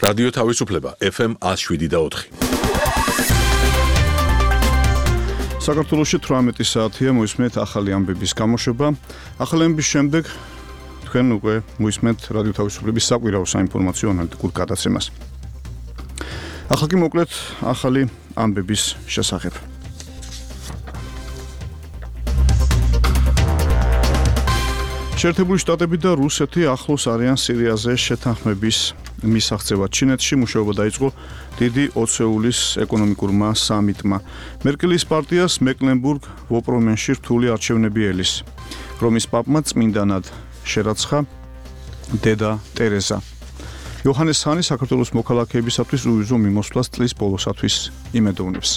რადიო თავისუფლება FM 107.4. საქართველოში 18 საათია მოისმენთ ახალი ამბების გამოშვება. ახალი ამბების შემდეგ თქვენ უკვე მოისმენთ რადიო თავისუფლების საკვირაო საინფორმაციო ანალიტიკურ გადაცემას. ახლა კი მოკლედ ახალი ამბების შესახებ. შეერთებული შტატები და რუსეთი ახლოს არიან სირიაზე შეთანხმების მისაღწევად. ჩინეთში მუშაობა დაიწყო დიდი ოცეულის ეკონომიკურმა სამიტმა. მერკელის პარტიას მეკლენბურგ-ვოპრომენში რთული არჩევნები ელის. რომის პაპმა წმინდანად შერაცხა დედა ტერეზა. იოჰანეს ჰანი საქართველოს მოქალაქეებისათვის უვიზო მიმოსვლას წლის ბოლოსათვის იმედოვნებს.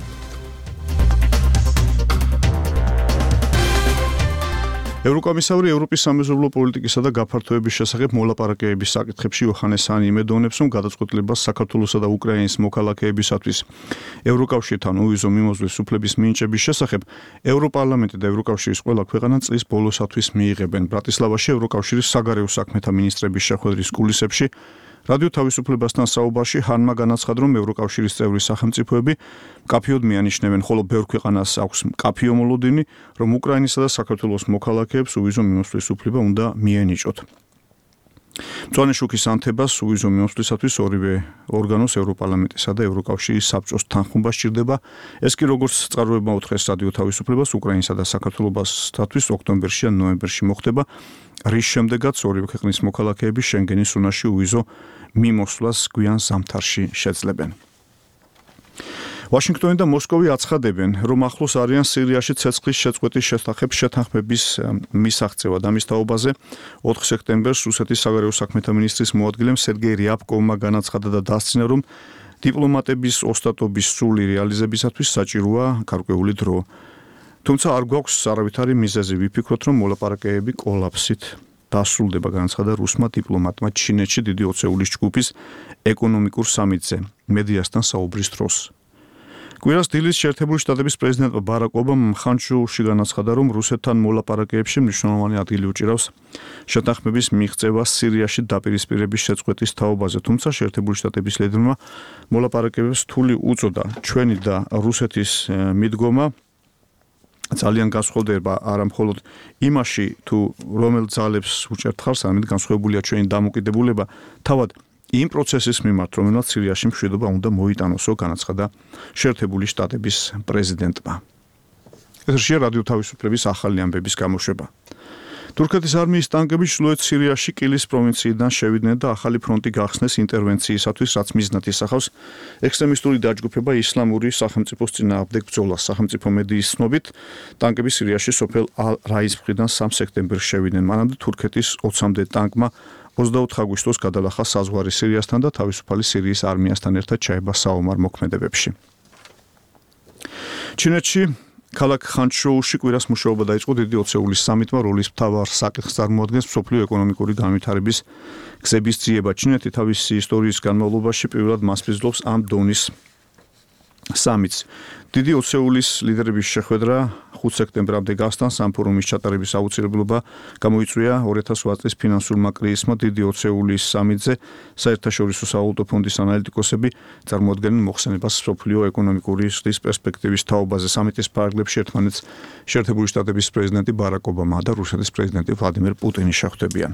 ევროკომისარი ევროპის სამეზობლო პოლიტიკისა და გაფართოების შესახებ მოლაპარაკებების საკითხებში იოჰანეს ჰანი იმედოვნებს, რომ გადაწყვეტილებას საქართველოსა და უკრაინის მოქალაქეებისათვის ევროკავშირთან უვიზო მიმოსვლის უფლების მინიჭების შესახებ ევროპარლამენტი და ევროკავშირის ყველა ქვეყანა წლის ბოლოსათვის მიიღებენ. ბრატისლავაში ევროკავშირის საგარეო საქმეთა მინისტრების შეხვედრის კულისებში რადიო თავისუფლებასთან საუბარში ჰანმა განაცხადა, რომ ევროკავშირის წევრი სახელმწიფოები მკაფიოდ მიანიშნებენ, ხოლო ბევრ ქვეყანას აქვს მკაფიო მოლოდინი, რომ უკრაინისა და საქართველოს მოქალაქეებს უვიზო მიმოსვლის უფლება უნდა მიენიჭოთ. მწვანე შუქის ანთებას უვიზო მიმოსვლისათვის ორივე ორგანოს ევროპარლამენტისა და ევროკავშირის საბჭოს თანხმობა სჭირდება. ეს კი როგორც წყაროებმა უთხრეს რადიო თავისუფლებას, უკრაინისა და საქართველოსთათვის ოქტომბერში ან ნოემბერში მოხდება, რის შემდეგაც ორივე ქვეყნის მოქალაქეები შენგენის ზონაში უვიზო მიმოსვლას გვიან ზამთარში შეძლებენ. ვაშინგტონი და მოსკოვი აცხადებენ, რომ ახლოს არიან სირიაში ცეცხლის შეწყვეტის შესახებ შეთანხმების მისაღწევად. ამის თაობაზე 4 სექტემბერს რუსეთის საგარეო საქმეთა მინისტრის მოადგილემ სერგეი რიაბკოვმა განაცხადა და დასცინა, რომ დიპლომატების ოსტატობის სრული რეალიზებისათვის საჭიროა გარკვეული დრო. თუმცა არ გვაქვს არავითარი მიზეზი ვიფიქროთ, რომ მოლაპარაკებები კოლაფსით დასრულდება, განაცხადა რუსმა დიპლომატმა ჩინეთში დიდი ოცეულის ჯგუფის ეკონომიკურ სამიტზე მედიასთან საუბრის დროს. კვირას დილის შეერთებული შტატების პრეზიდენტმა ბარაკ ობამამ ხანშუში განაცხადა, რომ რუსეთთან მოლაპარაკებებში მნიშვნელოვანი ადგილი უჭირავს შეთანხმების მიღწევა სირიაში დაპირისპირების შეწყვეტის თაობაზე. თუმცა შეერთებული შტატების ლიდერმა მოლაპარაკებებს რთული უწოდა. ჩვენი და რუსეთის მიდგომა ძალიან განსხვავდება არა მხოლოდ იმაში, თუ რომელ ძალებს უჭერთ ხარს, არამედ განსხვავებულია ჩვენი დამოკიდებულება თავად იმ პროცესის მიმართ, რომელსაც სირიაში მშვიდობა უნდა მოიტანოსო, განაცხადა შეერთებული შტატების პრეზიდენტმა. ეთერშია რადიო თავისუფლების ახალი ამბების გამოშვება. თურქეთის არმიის ტანკები ჩრდილოეთ სირიაში კილის პროვინციიდან შევიდნენ და ახალი ფრონტი გახსნეს ინტერვენციისათვის, რაც მიზნად ისახავს ექსტრემისტული დაჯგუფება ისლამური სახელმწიფოს წინააღმდეგ ბრძოლას. სახელმწიფო მედიის ცნობით, ტანკები სირიაში სოფელ ალ-რაის მხრიდან 3 სექტემბერს შევიდნენ. მანამდე თურქეთის 20-მდე ტანკმა 24 აგვისტოს გადალახა საზღვარი სირიასთან და თავისუფალი სირიის არმიასთან ერთად ჩაება საომარ მოქმედებებში. ჩინეთში ქალაქ ხანშოუში კვირას მუშაობა დაიწყო დიდი ოცეულის სამიტმა, როლის მთავარ საკითხს წარმოადგენს მსოფლიო ეკონომიკური განვითარების გზების ძიება. ჩინეთი თავისი ისტორიის განმავლობაში პირველად მასპინძლობს ამ დონის სამიტს. დიდი ოცეულის ლიდერების შეხვედრა 5 სექტემბრამდე გასტანს. ამ ფორუმის ჩატარების აუცილებლობა გამოიწვია 2008 წლის ფინანსურმა კრიზისმა. დიდი ოცეულის სამიტზე საერთაშორისო სავალუტო ფონდის ანალიტიკოსები წარმოადგენენ მოხსენებას მსოფლიო ეკონომიკური ზრდის პერსპექტივის თაობაზე. სამიტის ფარგლებში ერთმანეთს შეერთებული შტატების პრეზიდენტი ბარაკ ობამა და რუსეთის პრეზიდენტი ვლადიმერ პუტინი შეხვდებიან.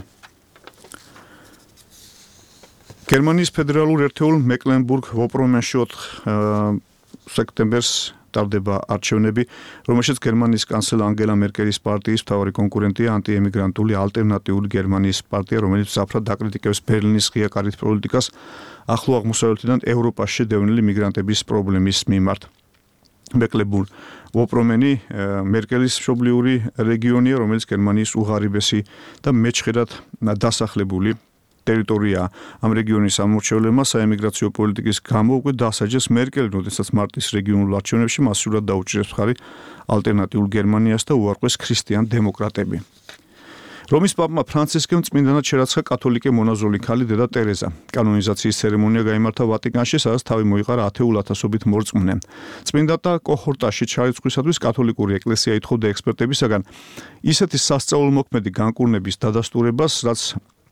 გერმანიის ფედერალურ ერთეულ მეკლენბურგ-ვოპრომენში 4 სექტემბერს ტარდება არჩევნები, რომელშიც გერმანიის კანცლერ ანგელა მერკელის პარტიის მთავარი კონკურენტია ანტიემიგრანტული ალტერნატიული გერმანიის პარტია, რომელიც მძაფრად დაკრიტიკებს ბერლინის ღია კარით პოლიტიკას ახლო აღმოსავლეთიდან ევროპაში შედევნილი მიგრანტების პრობლემის მიმართ. მეკლენბურგ-ვოპრომენი მერკელის მშობლიური რეგიონია, რომელიც გერმანიის უღარიბესი და მეჩხერად დასახლებული ტერიტორია. ამ რეგიონის ამორჩევლებმა საემიგრაციო პოლიტიკის გამო უკვე დასაჯეს მერკელი, როდესაც მარტის რეგიონულ არჩევნებში მასიურად დაუჭირეს მხარი ალტერნატიულ გერმანიას და უარყვეს ქრისტიან დემოკრატები. რომის პაპმა ფრანცისკემ წმინდანად შერაცხა კათოლიკე მონაზონი ქალი დედა ტერეზა. კანონიზაციის ცერემონია გაიმართა ვატიკანში, სადაც თავი მოიყარა ათეულ ათასობით მორწმუნე. წმინდანთა კოჰორტაში ჩარიცხვისათვის კათოლიკური ეკლესია ითხოვდა ექსპერტებისაგან ისეთი სასწაულმოქმედი განკურნების დადასტურებას, რაც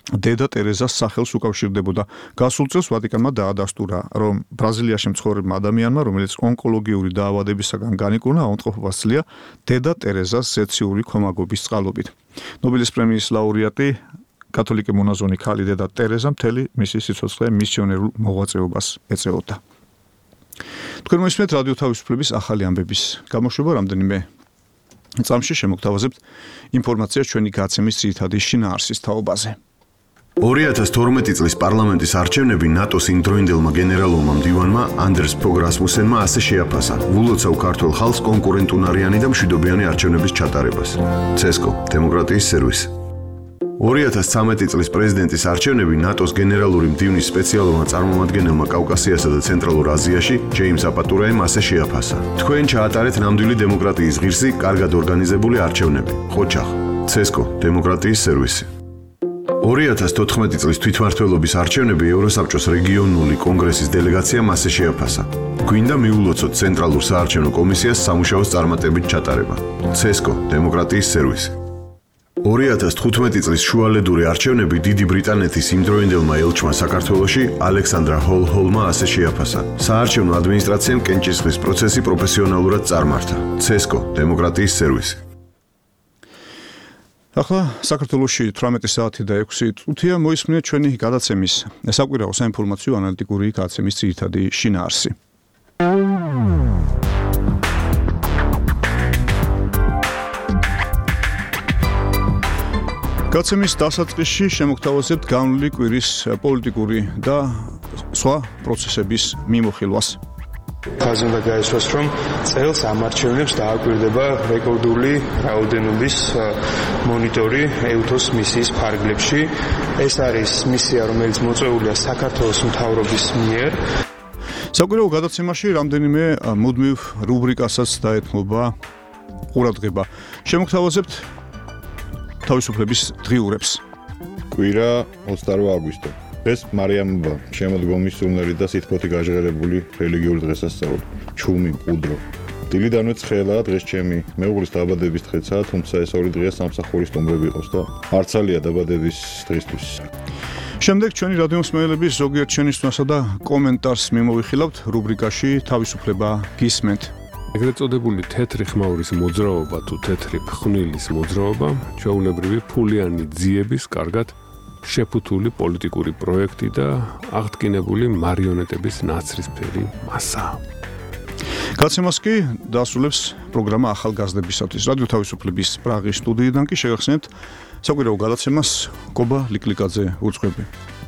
დედა ტერეზას სახელს უკავშირდებოდა. გასულ წელს ვატიკანმა დაადასტურა, რომ ბრაზილიაში მცხოვრებმა ადამიანმა, რომელიც ონკოლოგიური დაავადებისაგან განიკურნა, ავადმყოფობა სძლია დედა ტერეზას ზეციური ქომაგობის წყალობით. ნობელის პრემიის ლაურეატი კათოლიკე მონაზონი ქალი დედა ტერეზა მთელი მისი სიცოცხლე მისიონერულ მოღვაწეობას ეწეოდა. თქვენ მოისმენთ რადიო თავისუფლების ახალი ამბების გამოშვება, რამდენიმე წამში შემოგთავაზებთ ინფორმაციას ჩვენი გაცემის ძირითადი შინაარსის თაობაზე. 2012 წლის პარლამენტის არჩევნები ნატოს იმდროინდელმა გენერალურმა მდივანმა ანდერს ფოგ რასმუსენმა ასე შეაფასა: "ვულოცავ ქართულ ხალხს კონკურენტუნარიანი და მშვიდობიანი არჩევნების ჩატარებას." CESCO დემოკრატიის სერვისი. 2013 წლის პრეზიდენტის არჩევნები ნატოს გენერალური მდივნის სპეციალურმა წარმომადგენელმა კავკასიასა და ცენტრალურ აზიაში ჯეიმს აპატურაემ ასე შეაფასა: "თქვენ ჩაატარეთ ნამდვილი დემოკრატიის ღირსი, კარგად ორგანიზებული არჩევნები." ხოჩახ CESCO დემოკრატიის სერვისი. 2014 წლის თვითმმართველობის არჩევნები ევროსაბჭოს რეგიონული კონგრესის დელეგაციამ ასე შეაფასა: "გვინდა მიულოცოთ ცენტრალურ საარჩევნო კომისიას სამუშაოს წარმატებით ჩატარება." CESCO დემოკრატიის სერვისი. 2015 წლის შუალედური არჩევნები დიდი ბრიტანეთის იმდროინდელმა ელჩმა საქართველოში ალექსანდრა ჰოლჰოლმა ასე შეაფასა: "საარჩევნო ადმინისტრაციამ კენჭისყრის პროცესი პროფესიონალურად წარმართა." CESCO დემოკრატიის სერვისი. ახლა საქართველოში 18 საათი და 6 წუთია მოისმინეთ ჩვენი გადაცემის საკვირაო საინფორმაციო ანალიტიკური გადაცემის ძირითადი შინაარსი. გადაცემის დასაწყისში შემოგთავაზებთ განვლილი კვირის პოლიტიკური და სხვა პროცესების მიმოხილვას. ხაზი უნდა გაესვას, რომ წელს ამ არჩევნებს დააკვირდება რეკორდული რაოდენობის მონიტორი EUTOS მისიის ფარგლებში. ეს არის მისია, რომელიც მოწვეულია საქართველოს მთავრობის მიერ. საკვირაო გადაცემაში რამდენიმე მუდმივ რუბრიკასაც დაეთმობა ყურადღება. შემოგთავაზებთ თავისუფლების დღიურებს. კვირა 28 აგვისტო. ეს მარიამობა, შემოდგომის სუნერი და სითბოთი გაჟღერებული რელიგიური დღესასწაული. ჩუმი, მყუდრო. დილიდანვე ცხელა, დღეს ჩემი მეუღლის დაბადების დღეცაა, თუმცა ეს ორი დღეა სამსახურის სტუმრები ყავს და არცალია დაბადების დღისთვის. შემდეგ ჩვენი რადიო მსმენელების ზოგიერთ შენიშვნასა და კომენტარს მიმოვიხილავთ რუბრიკაში თავისუფლება გისმენთ. ეგრეთ წოდებული თეთრი ხმაურის მოძრაობა თუ თეთრი ფხვნილის მოძრაობა ჩვეულებრივი ფულიანი ძიების კარგად შეფუთული პოლიტიკური პროექტი და აღდგინებული მარიონეტების ნაცრისფერი მასა. გადაცემას კი დაასრულებს პროგრამა ახალგაზრდებისათვის. რადიო თავისუფლების პრაღის სტუდიიდან კი შეგახსენებთ საკვირაო გადაცემას კობა ლიკლიკაძე უწყები.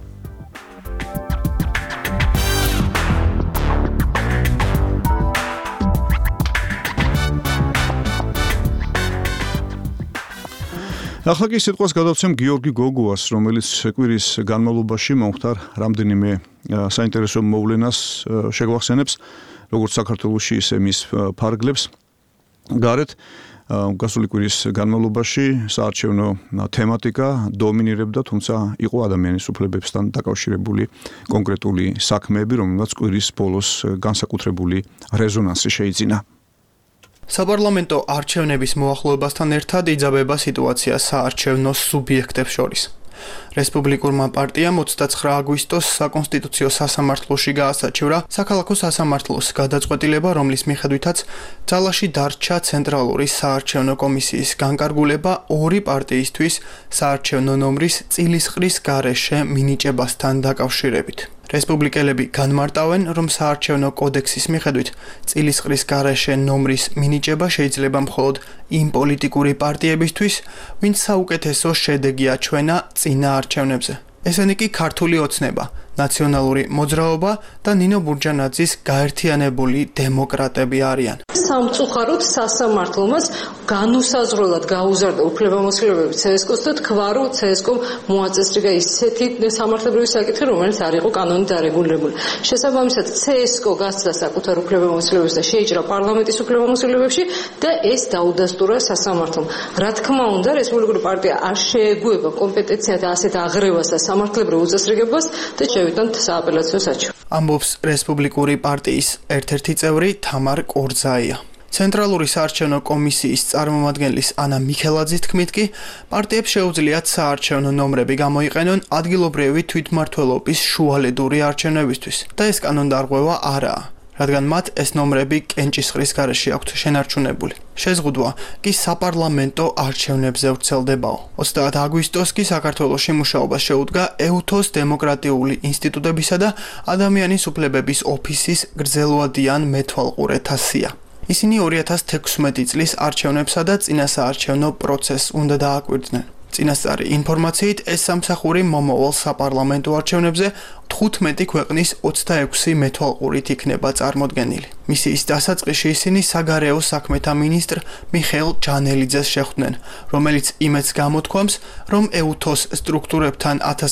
ახლა კი სიტყვას გადავცემ გიორგი გოგუას, რომელიც კვირის განმავლობაში მომხდარ რამდენიმე საინტერესო მოვლენას შეგვახსენებს, როგორც საქართველოში, ისე მის ფარგლებს. გარეთ გასული კვირის განმავლობაში საარჩევნო თემატიკა დომინირებდა, თუმცა იყო ადამიანის უფლებებთან დაკავშირებული კონკრეტული საქმეები, რომელსაც კვირის ბოლოს განსაკუთრებული რეზონანსი შეიძინა. საპარლამენტო არჩევნების მოახლოებასთან ერთად იძაბება სიტუაცია საარჩევნო სუბიექტებს შორის. რესპუბლიკურმა პარტიამ 29 აგვისტოს საკონსტიტუციო სასამართლოში გაასაჩივრა საქალაქო სასამართლოს გადაწყვეტილება, რომლის მიხედვითაც ძალაში დარჩა ცენტრალური საარჩევნო კომისიის განკარგულება ორი პარტიისთვის საარჩევნო ნომრის წილისყრის გარეშე მინიჭებასთან დაკავშირებით. რესპუბლიკელები განმარტავენ, რომ საარჩევნო კოდექსის მიხედვით წილისყრის გარეშე ნომრის მინიჭება შეიძლება მხოლოდ იმ პოლიტიკური პარტიებისთვის, ვინც საუკეთესო შედეგი აჩვენა წინა არჩევნებზე. ესენი კი ქართული ოცნება, ნაციონალური მოძრაობა და ნინო ბურჯანაძის გაერთიანებული დემოკრატები არიან. სამწუხაროდ სასამართლომაც განუსაზღვრელად გაუზარდა უფლებამოსილებები CSKO-ს და თქვა, რომ CSKO-მ მოაწესრიგა ისეთი სამართლებრივი საკითხი, რომელიც არ იყო კანონით დარეგულირებული. შესაბამისად, CSKO გასცდა საკუთარ უფლებამოსილებებს და შეიჭრა პარლამენტის უფლებამოსილებებში და ეს დაუდასტურა სასამართლომ. რა თქმა უნდა, რესპუბლიკური პარტია არ შეეგუება კომპეტენციად ასეთ აღრევას და სამართლებრივ უწესრიგებას და შევიტანთ სააპელაციო საჩივარს. ამბობს რესპუბლიკური პარტიის ერთ-ერთი წევრი თამარ კორძაია. ცენტრალური საარჩევნო კომისიის წარმომადგენლის ანა მიქელაძის თქმით კი პარტიებს შეუძლიათ საარჩევნო ნომრები გამოიყენონ ადგილობრივი თვითმმართველობის შუალედური არჩევნებისთვის და ეს კანონდარღვევა არაა, რადგან მათ ეს ნომრები კენჭისყრის გარეშე აქვთ შენარჩუნებული. შეზღუდვა კი საპარლამენტო არჩევნებზე ვრცელდებაო. 30 აგვისტოს კი საქართველოში მუშაობას შეუდგა ეუთოს დემოკრატიული ინსტიტუტებისა და ადამიანის უფლებების ოფისის გრძელვადიან მეთვალყურეთა სია. ისინი 2016 წლის არჩევნებსა და წინასაარჩევნო პროცესს უნდა დააკვირდნენ. წინასწარი ინფორმაციით ეს სამსახური მომავალ საპარლამენტო არჩევნებზე 15 ქვეყნის 26 მეთვალყურით იქნება წარმოდგენილი. მისიის დასაწყისში ისინი საგარეო საქმეთა მინისტრ მიხეილ ჯანელიძეს შეხვდნენ, რომელიც იმედს გამოთქვამს, რომ ეუთოს სტრუქტურებთან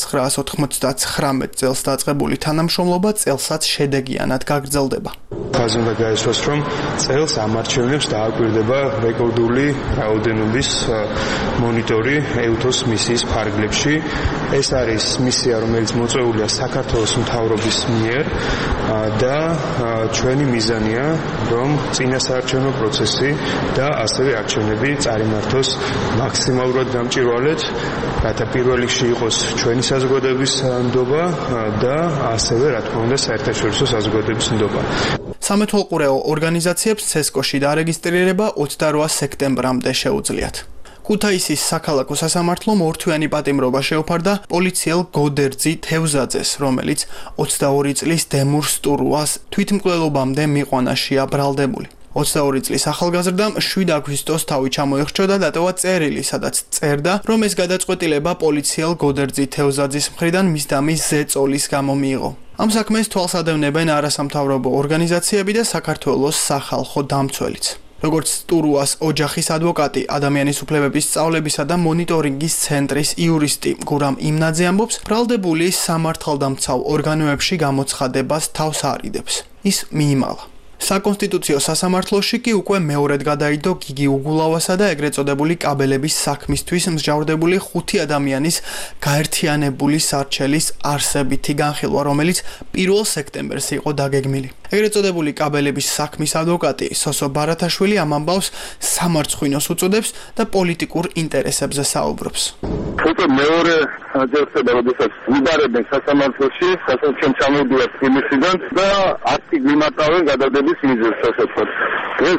1999 წელს დაწყებული თანამშრომლობა წელსაც შედეგიანად გაგრძელდება. ხაზი უნდა გაისვას, რომ წელს ამ არჩევნებს დააკვირდება რეკორდული რაოდენობის მონიტორი ეუთოს მისიის ფარგლებში. ეს არის მისია, რომელიც მოწვეულია საქართველოს მთავრობის მიერ და ჩვენი მიზანია, რომ წინასაარჩევნო პროცესი და ასევე არჩევნები წარიმართოს მაქსიმალურად გამჭვირვალედ, რათა პირველ რიგში იყოს ჩვენი საზოგადოების ნდობა და ასევე, რა თქმა უნდა, საერთაშორისო საზოგადოების ნდობა. სამეთვალყურეო ორგანიზაციებს ცესკოში დარეგისტრირება 28 სექტემბრამდე შეუძლიათ. ქუთაისის საქალაქო სასამართლომ ორთვიანი პატიმრობა შეუფარდა პოლიციელ გოდერძი თევზაძეს, რომელიც 22 წლის დემურ სტურუას თვითმკვლელობამდე მიყვანაშია ბრალდებული. 22 წლის ახალგაზრდამ 7 აგვისტოს თავი ჩამოიხრჩო და დატოვა წერილი, სადაც წერდა, რომ ეს გადაწყვეტილება პოლიციელ გოდერძი თევზაძის მხრიდან მისდამის ზეწოლის გამო მიიღო. ამ საქმეს თვალს ადევნებენ არასამთავრობო ორგანიზაციები და საქართველოს სახალხო დამცველიც. როგორც სტურუას ოჯახის ადვოკატი, ადამიანის უფლებების სწავლებისა და მონიტორინგის ცენტრის იურისტი გურამ იმნაძე ამბობს, ბრალდებული სამართალდამცავ ორგანოებში გამოცხადებას თავს არიდებს. ის მიიმალა. საკონსტიტუციო სასამართლოში კი უკვე მეორედ გადაიდო გიგი უგულავასა და ეგრეთ წოდებული კაბელების საქმისთვის მსჯავრდებული 5 ადამიანის გაერთიანებული სარჩელის არსებითი განხილვა, რომელიც 1 სექტემბერს იყო დაგეგმილი. ეგრეთ წოდებული კაბელების საქმის ადვოკატი სოსო ბარათაშვილი ამ ამბავს სამარცხვინოს უწოდებს და პოლიტიკურ ინტერესებზე საუბრობს. უკვე მეორე ჯერხება, როდესაც ვიბარებენ სასამართლოში, სასამართლომ ჩამოვიდათ იმისიდან და აქტი გვიმარტავენ გადადების მიზეზს, ასე ვთქვათ. ეს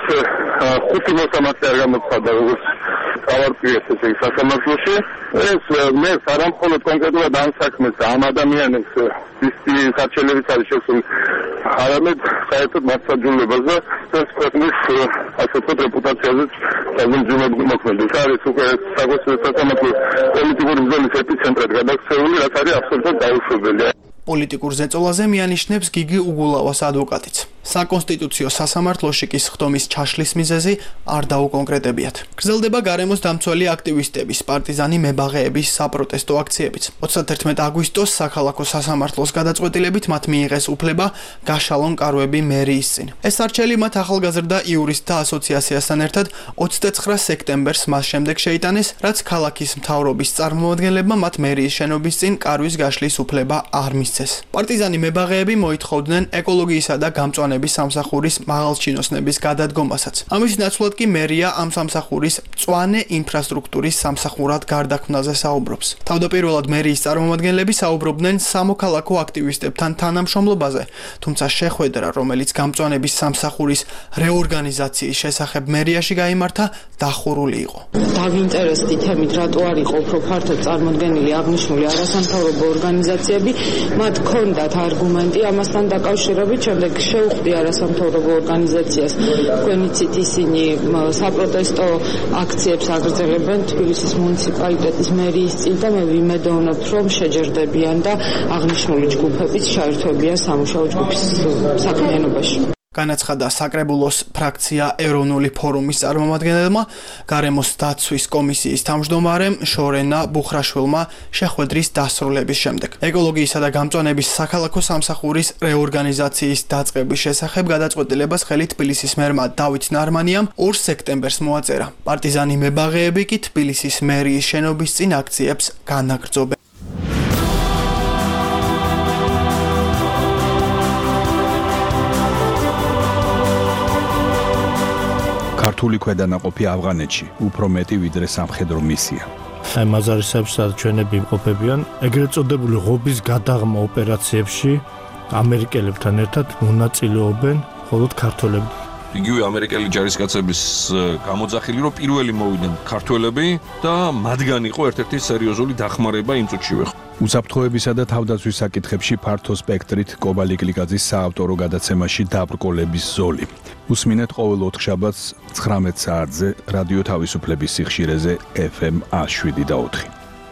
5 მოსამართლე არ გამოცხადდა, როგორც გავარკვიეთ ესე სასამართლოში. ეს მე არამხოლოდ კონკრეტულად ამ საქმეს, ამ ადამიანებს ისეთი სარჩელებით არის შესული, არამედ საერთოდ მასაჯულებას და ეს ქვეყნის ასე ვთქვათ რეპუტაციაზეც საზომჯულოდ მოქმედებს. არის უკვე საკონსტიტუციო სასამართლოს პოლიტიკური ბრძოლის ეპიცენტრად გადაქცეული, რაც არის აბსოლუტურად დაუშვებელი. პოლიტიკურ ზეწოლაზე მიანიშნებს გიგი უგულავას ადვოკატიც. საკონსტიტუციო სასამართლოში კი სხდომის ჩაშლის მიზეზი არ დაუკონკრეტებიათ. გრძელდება გარემოს დამცველი აქტივისტების, პარტიზანი მებაღეების საპროტესტო აქციებიც. 31 აგვისტოს საქალაქო სასამართლოს გადაწყვეტილებით მათ მიიღეს უფლება გაშალონ კარვები მერიის წინ. ეს არჩელი მათ ახალგაზრდა იურისტთა ასოციაციასთან ერთად 29 სექტემბერს მას შემდეგ შეიტანეს, რაც ქალაქის მთავრობის წარმომადგენლებმა მათ მერიის შენობის წინ კარვის გაშლის უფლება არ მისცეს. პარტიზანი მებაღეები მოითხოვდნენ ეკოლოგიისა და გამწვანების სამსახურის მაღალჩინოსნების გადადგომასაც. ამის ნაცვლად კი მერია ამ სამსახურის მწვანე ინფრასტრუქტურის სამსახურად გარდაქმნაზე საუბრობს. თავდაპირველად მერიის წარმომადგენლები საუბრობდნენ სამოქალაქო აქტივისტებთან თანამშრომლობაზე, თუმცა შეხვედრა, რომელიც გამწვანების სამსახურის რეორგანიზაციის შესახებ მერიაში გაიმართა, დახურული იყო. დავინტერესდი თემით, რატო არ იყო უფრო ფართოდ წარმოდგენილი აღნიშნული არასამთავრობო ორგანიზაციები, მათ ჰქონდათ არგუმენტი ამასთან დაკავშირებით, შემდეგ შეუხდი არასამთავრობო ორგანიზაციას, თქვენ იცით ისინი საპროტესტო აქციებს აგრძელებენ თბილისის მუნიციპალიტეტის მერიის წინ და მე ვიმედოვნებთ, რომ შეჯერდებიან და აღნიშნული ჯგუფებიც ჩაერთვებიან სამუშაო ჯგუფის საქმიანობაში. განაცხადა საკრებულოს ფრაქცია ეროვნული ფორუმის წარმომადგენელმა, გარემოს დაცვის კომისიის თავმჯდომარემ შორენა ბუხრაშვილმა შეხვედრის დასრულების შემდეგ. ეკოლოგიისა და გამწვანების საქალაქო სამსახურის რეორგანიზაციის დაწყების შესახებ გადაწყვეტილებას ხელი თბილისის მერმა დავით ნარმანიამ 2 სექტემბერს მოაწერა. პარტიზანი მებაღეები კი თბილისის მერიის შენობის წინ აქციებს განაგრძობენ. ქართული ქვედანაყოფი ავღანეთში უფრო მეტი ვიდრე სამხედრო მისია. აი მაზარისებს ჩვენები იმყოფებიან ეგრეთ წოდებული ღობის გადაღმა ოპერაციებში ამერიკელებთან ერთად მონაწილეობენ მხოლოდ ქართველები. იგივე ამერიკელი ჯარისკაცების გამოძახილი რომ პირველი მოვიდნენ ქართველები და მათგან იყო ერთ-ერთი სერიოზული დახმარება იმ წუთშივე. უსაფრთხოებისა და თავდაცვის საკითხებში ფართო სპექტრით კობალიკლიკაძის საავტორო გადაცემაში დაბრკოლების ზოლი. უსმინეთ ყოველ 4 შაბათს 19 საათზე რადიო თავისუფლების სიხშირეზე FM 107.4.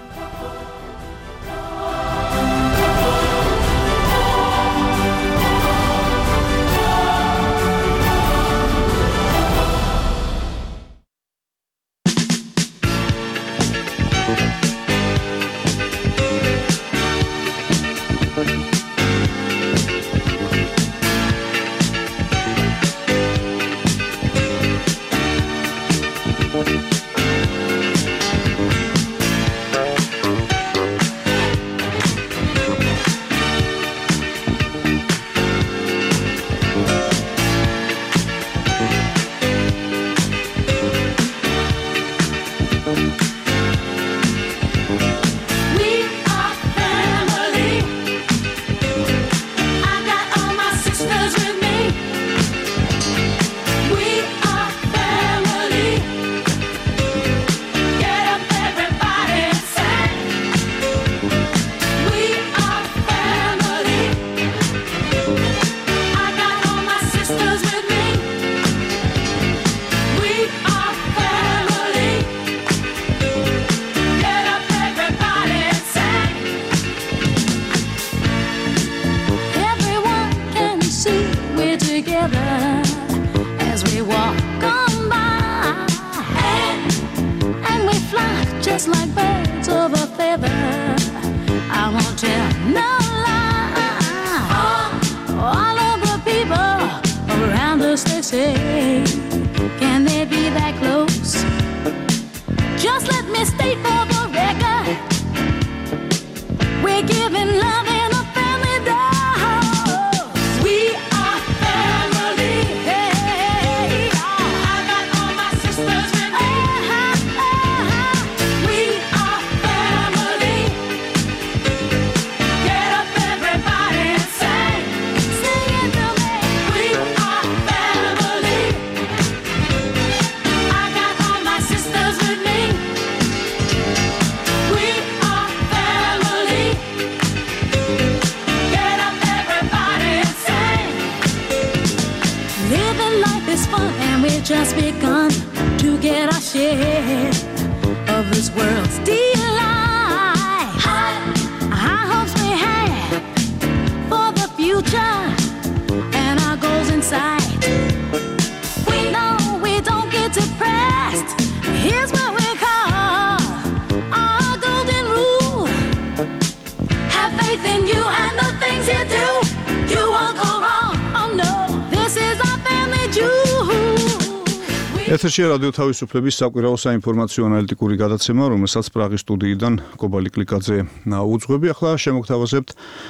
ეთერშია რადიო თავისუფლების საკვირაო საინფორმაციო ანალიტიკური გადაცემა, რომელსაც პრაღის სტუდიიდან კობალიკლიკაძე უძღვები. ახლა შემოგთავაზებთ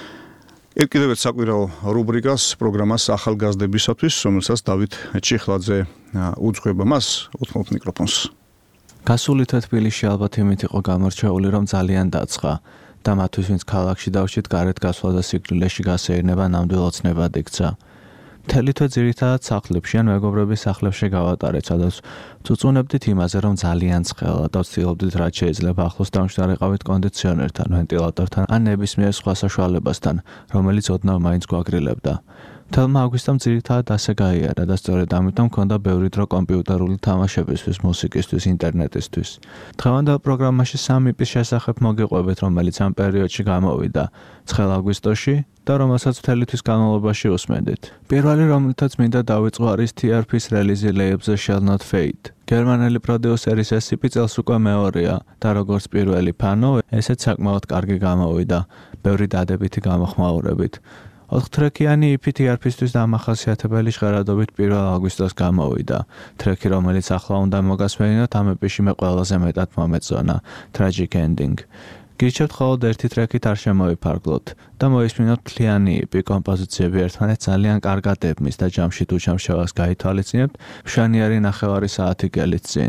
კიდევ ერთ საკვირაო რუბრიკას, პროგრამას ახალგაზრდებისათვის, რომელსაც დავით ჩიხლაძე უძღვება. მას უთმობ მიკროფონს. გასული თბილისში ალბათ იმით იყო გამორჩეული, რომ ძალიან დაწყა და მათთვის, ვინც ქალაქში დავრჩით, გარეთ გასვლა და სიკვდილეში გასეირნება ნამდვილ ოცნებად იქცა. მთელი თვე ძირითადად სახლებში ან მეგობრების სახლებში გავატარეთ, სადაც წუწუნებდით იმაზე, რომ ძალიან ცხელა და ვცდილობდით რაც შეიძლება ახლოს დამშვიდარიყავით კონდიციონერთან, ვენტილატორთან ან ნებისმიერ სხვა საშუალებასთან, რომელიც ოდნავ მაინც გვაგრილებდა. მთელმა აგვისტომ ძირითადად ასე გაიარა და სწორედ ამიტომ მქონდა ბევრი დრო კომპიუტერული თამაშებისთვის, მუსიკისთვის, ინტერნეტისთვის. დღევანდელ პროგრამაში 3 იპის შესახებ მოგიყვებით, რომელიც ამ პერიოდში გამოვიდა 9 აგვისტოში და რომელსაც მთელი თვის განმავლობაში უსმენდით. პირველი, რომელთაც მინდა დავიწყო, არის TRP-ს რელიზი Labs Shall Not Fade. გერმანელი პროდიუსერის ეს იპი წელს უკვე მეორეა და როგორც პირველი ფანო, ესეც საკმაოდ კარგი გამოვიდა, ბევრი დადებითი გამოხმაურებით. 4 ტრეკიანი იპი TRP-სთვის დამახასიათებელი ჟღერადობით 1 აგვისტოს გამოვიდა. ტრეკი, რომელიც ახლა უნდა მოგასმენინოთ, ამ იპიში მე ყველაზე მეტად მომეწონა, Tragic Ending. გირჩევთ მხოლოდ ერთი ტრეკით არ შემოიფარგლოთ და მოისმინოთ მთლიანი EP კომპოზიციები ერთმანეთს ძალიან კარგად ებმის და ჯამში თუ ჩამშევას გაითვალისწინებთ მშვენიერი ნახევარი საათი გელით წინ.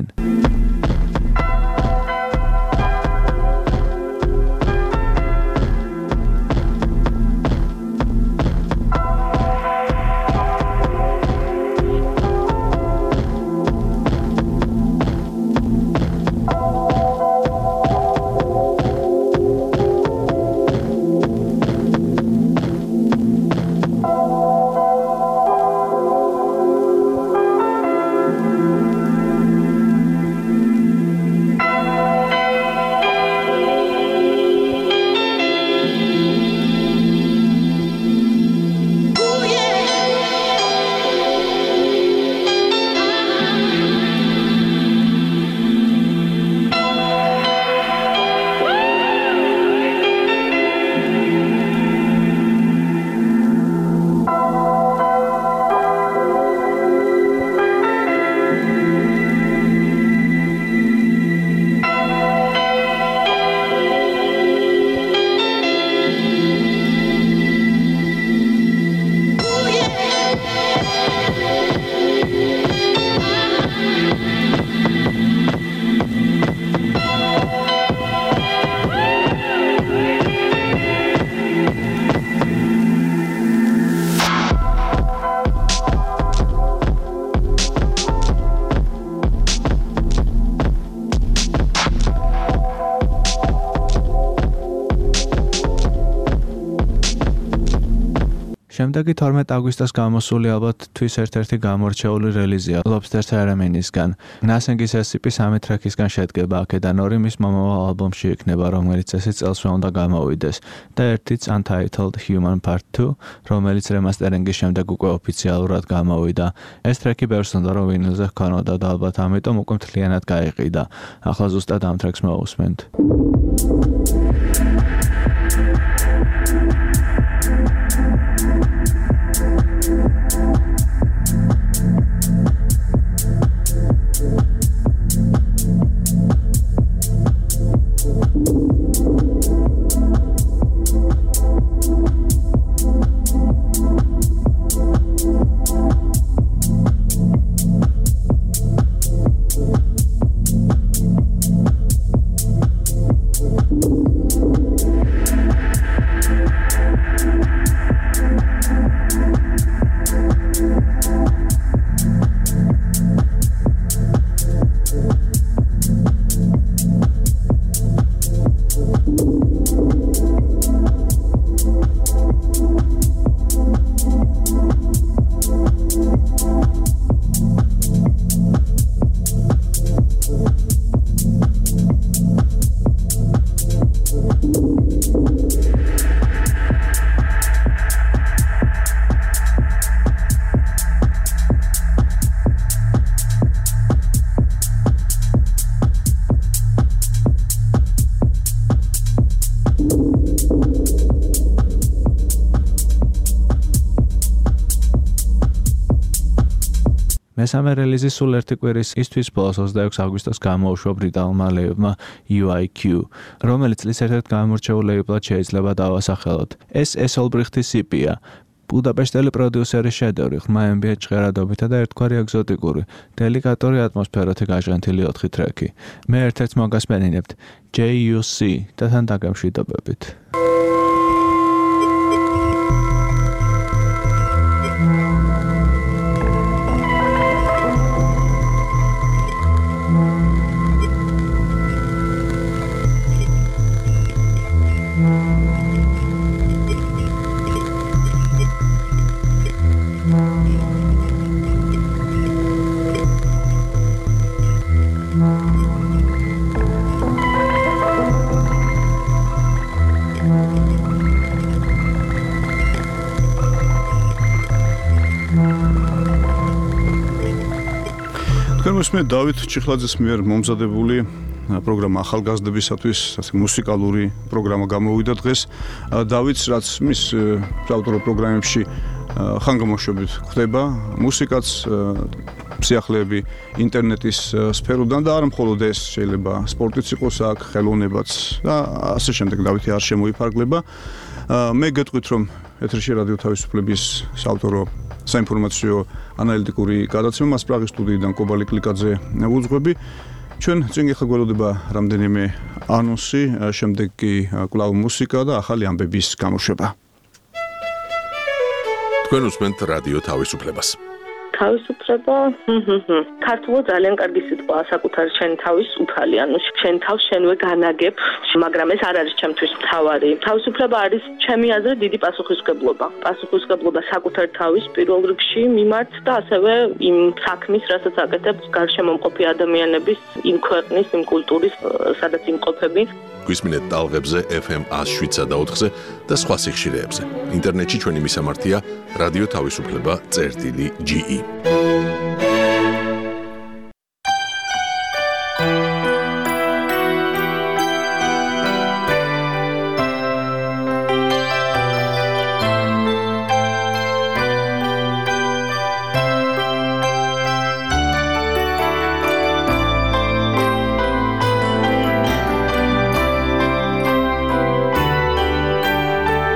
შემდეგი 12 აგვისტოს გამოსული ალბათ თვის ერთ-ერთი გამორჩეული რელიზია Lobster Ceremony-სგან. Nothing-ის SCP 3 ტრეკისგან შედგება, აქედან 2 მის მომავალ ალბომში იქნება, რომელიც ესე წელსვე უნდა გამოვიდეს და ერთიც Untitled Human Part 2, რომელიც რემასტერინგის შემდეგ უკვე ოფიციალურად გამოვიდა. ეს ტრეკი ბევრს უნდა რომ ვინილზე ჰქონოდა და ალბათ ამიტომ უკვე მთლიანად გაიყიდა. ახლა ზუსტად ამ ტრეკს მოვუსმენთ. მესამე რელიზი სულ ერთი კვირის ისთვის ბოლოს 26 აგვისტოს გამოუშვა ბრიტანულმა ლეიბლმა UIQ, რომელიც წლის ერთ-ერთ გამორჩეულ ლეიბლად შეიძლება დავასახელოთ. ეს ოლბრიხტის EP-ია. ბუდაპეშტელი პროდიუსერის შედევრი, ხმა ემბიეთ ჟღერადობითა და ერთგვარი ეგზოტიკური, დელიკატური ატმოსფეროთი გაჟღენთილი 4 ტრეკი. მე ერთ-ერთს მოგასმენინებთ JUC და თან დაგემშვიდობებით. მე დავით ჩიხლაძის მიერ მომზადებული პროგრამა ახალგაზრდებისათვის, ასე მუსიკალური პროგრამა გამოვიდა დღეს. დავითს რაც მის ავტორო პროგრამებში ხანგრძლივობით ხდება მუსიკაც, სიახლეები ინტერნეტის სფეროდან და არა მხოლოდ ეს, შეიძლება სპორტიც იყოს აქ, ხელოვნებაც და ასე შემდეგ, დავითი არ შემოიფარგლება. მე გეტყვით, რომ ეთერში რადიო თავისუფლების საავტორო საინფორმაციო ანალიტიკური გადაცემა მას პრაღის სტუდიიდან კობალი კლიკაძე უძღვები. ჩვენ წინ გეხმარება რამდენიმე ანონსი, შემდეგ კი კვლავ მუსიკა და ახალი ამბების გამოშვება. თქვენ უსმენთ რადიო თავისუფლებას. თავისუფლება, ქართულად ძალიან კარგი სიტყვაა, საკუთარ შენ თავის უფალი, ანუ შენ თავს შენვე განაგებ, მაგრამ ეს არ არის ჩემთვის მთავარი. თავისუფლება არის ჩემი აზრით დიდი პასუხისმგებლობა. პასუხისმგებლობა საკუთარ თავის პირველ რიგში მიმართ და ასევე იმ საქმის, რასაც აკეთებს გარშემო მყოფი ადამიანების, იმ ქვეყნის, იმ კულტურის, სადაც იმყოფები. გვისმინეთ ტალღებზე FM 107.4-ზე და სხვა სიხშირეებზე. ინტერნეტში ჩვენი მისამართია რადიო თავისუფლება.ge.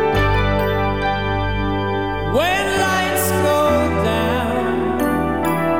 When lights go down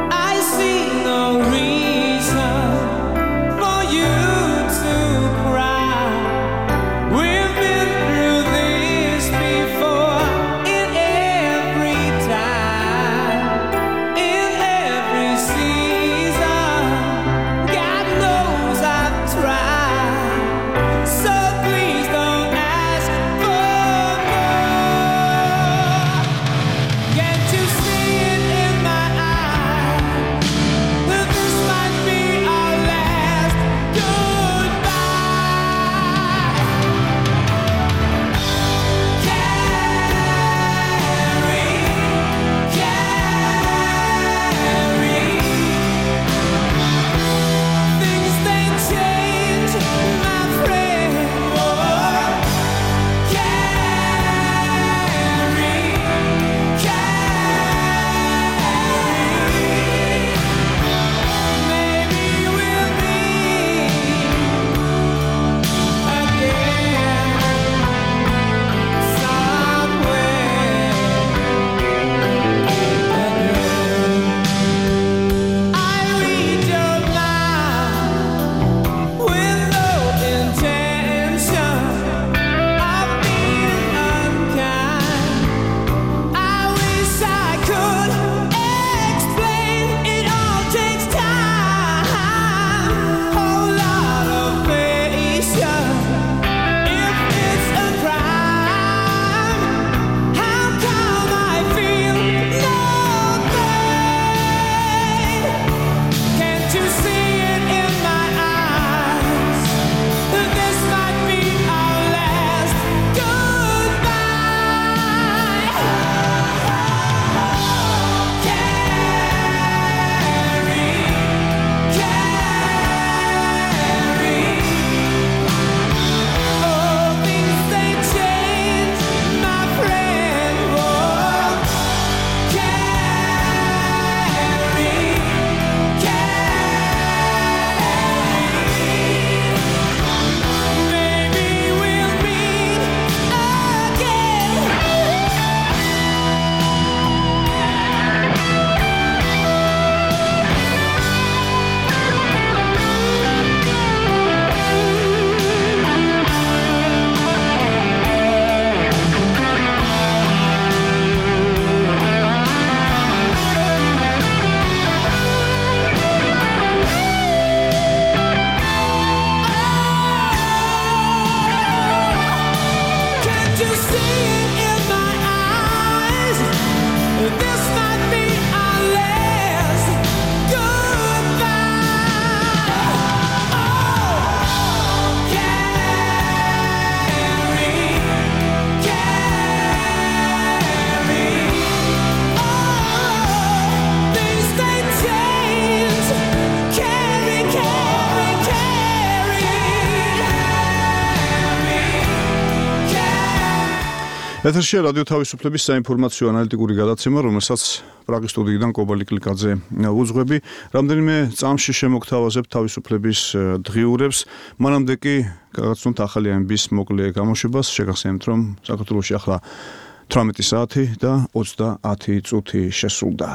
ეთერშია რადიო თავისუფლების საინფორმაციო ანალიტიკური გადაცემა, რომელსაც პრაღის სტუდიიდან კობალი კლიკაძე უძღვები. რამდენიმე წამში შემოგთავაზებ თავისუფლების დღიურებს. მანამდე კი გაგაცნობთ ახალი ამბის მოკლე გამოშვებას. შეგახსენებთ, რომ საქართველოში ახლა 18 საათი და 30 წუთი შესრულდა.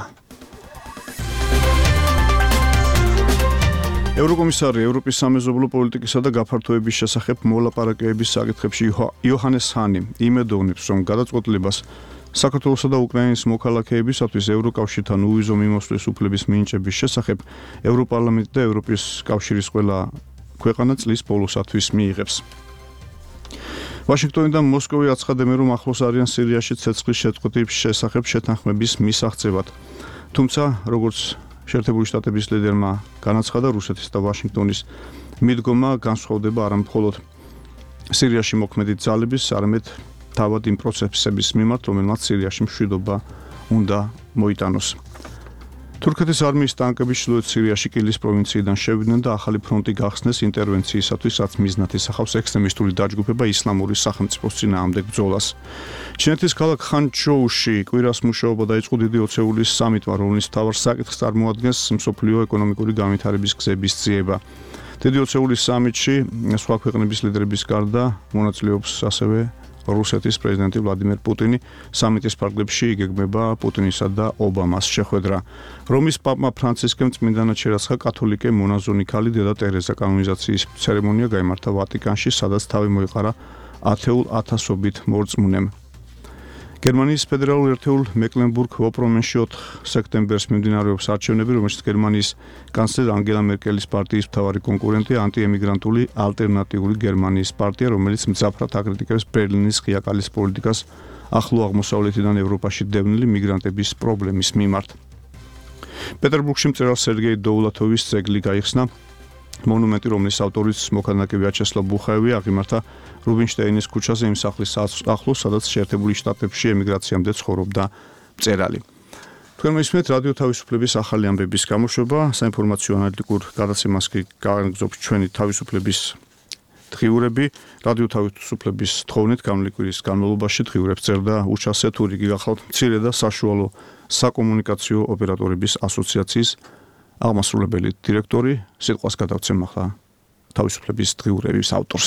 ევროკომისარი ევროპის სამეზობლო პოლიტიკისა და გაფართოების შესახებ მოლაპარაკებების საკითხებში იოჰანეს ჰანი იმედოვნებს, რომ გადაწყვეტილებას საქართველოსა და უკრაინის მოქალაქეებისათვის ევროკავშირთან უვიზო მიმოსვლის უფლების მინიჭების შესახებ ევროპარლამენტი და ევროპის კავშირის ყველა ქვეყანა წლის ბოლოსათვის მიიღებს. ვაშინგტონიდან მოსკოვი აცხადებენ, რომ ახლოს არიან სირიაში ცეცხლის შეწყვეტის შესახებ შეთანხმების მისაღწევად. თუმცა, როგორც შეერთებული შტატების ლიდერმა განაცხადა, რუსეთის და ვაშინგტონის მიდგომა განსხვავდება არა მხოლოდ სირიაში მოქმედი ძალების, არამედ თავად იმ პროცესების მიმართ, რომელმაც სირიაში მშვიდობა უნდა მოიტანოს. თურქეთის არმიის ტანკები ჩრდილოეთ სირიაში კილის პროვინციიდან შევიდნენ და ახალი ფრონტი გახსნეს ინტერვენციისათვის, რაც მიზნად ისახავს ექსტრემისტული დაჯგუფება ისლამური სახელმწიფოს წინააღმდეგ ბრძოლას. ჩინეთის ქალაქ ხანჩოუში კვირას მუშაობა დაიწყო დიდი ოცეულის სამიტმა, რომლის მთავარ საკითხს წარმოადგენს მსოფლიო ეკონომიკური განვითარების გზების ძიება. დიდი ოცეულის სამიტში სხვა ქვეყნების ლიდერების გარდა მონაწილეობს ასევე რუსეთის პრეზიდენტი ვლადიმერ პუტინი. სამიტის ფარგლებში იგეგმება პუტინისა და ობამას შეხვედრა. რომის პაპმა ფრანცისკემ წმინდანად შერაცხა კათოლიკე მონაზონი ქალი დედა ტერეზა კანონიზაციის ცერემონია გაიმართა ვატიკანში, სადაც თავი მოიყარა ათეულ ათასობით მორწმუნემ. გერმანიის ფედერალურ ერთეულ მეკლენბურგ-ვოფრომენში 4 სექტემბერს მიმდინარეობს არჩევნები, რომელშიც გერმანიის კანცლერ ანგელა მერკელის პარტიის მთავარი კონკურენტია ანტიემიგრანტული ალტერნატიული გერმანიის პარტია, რომელიც მძაფრად აკრიტიკებს ბერლინის ღია კალის პოლიტიკას ახლო აღმოსავლეთიდან ევროპაში დევნილი მიგრანტების პრობლემის მიმართ. პეტერბურგში მწერალ სერგეი დოულათოვის ძეგლი გაიხსნა. მონუმენტი, რომლის ავტორიც მოქანდაკე ვიაჩესლავ ბუხაევი, აღიმართა რუბინშტეინის ქუჩაზე იმ სახლის ახლოს, სადაც შეერთებული შტატებში ემიგრაციამდე ცხოვრობდა მწერალი. თქვენ მოისმენთ რადიო თავისუფლების ახალი ამბების გამოშვება, საინფორმაციო ანალიტიკურ გადაცემას კი გააგრძობთ ჩვენი თავისუფლების დღიურები. რადიო თავისუფლების თხოვნით გამლიკვის განმავლობაში დღიურებს წერდა უჩა სეთური, გახავთ მცირე და საშუალო საკომუნიკაციო ოპერატორების ასოციაციის აღმასრულებელი დირექტორი. სიტყვას გადავცემ ახლა თავისუფლების დღიურების ავტორს.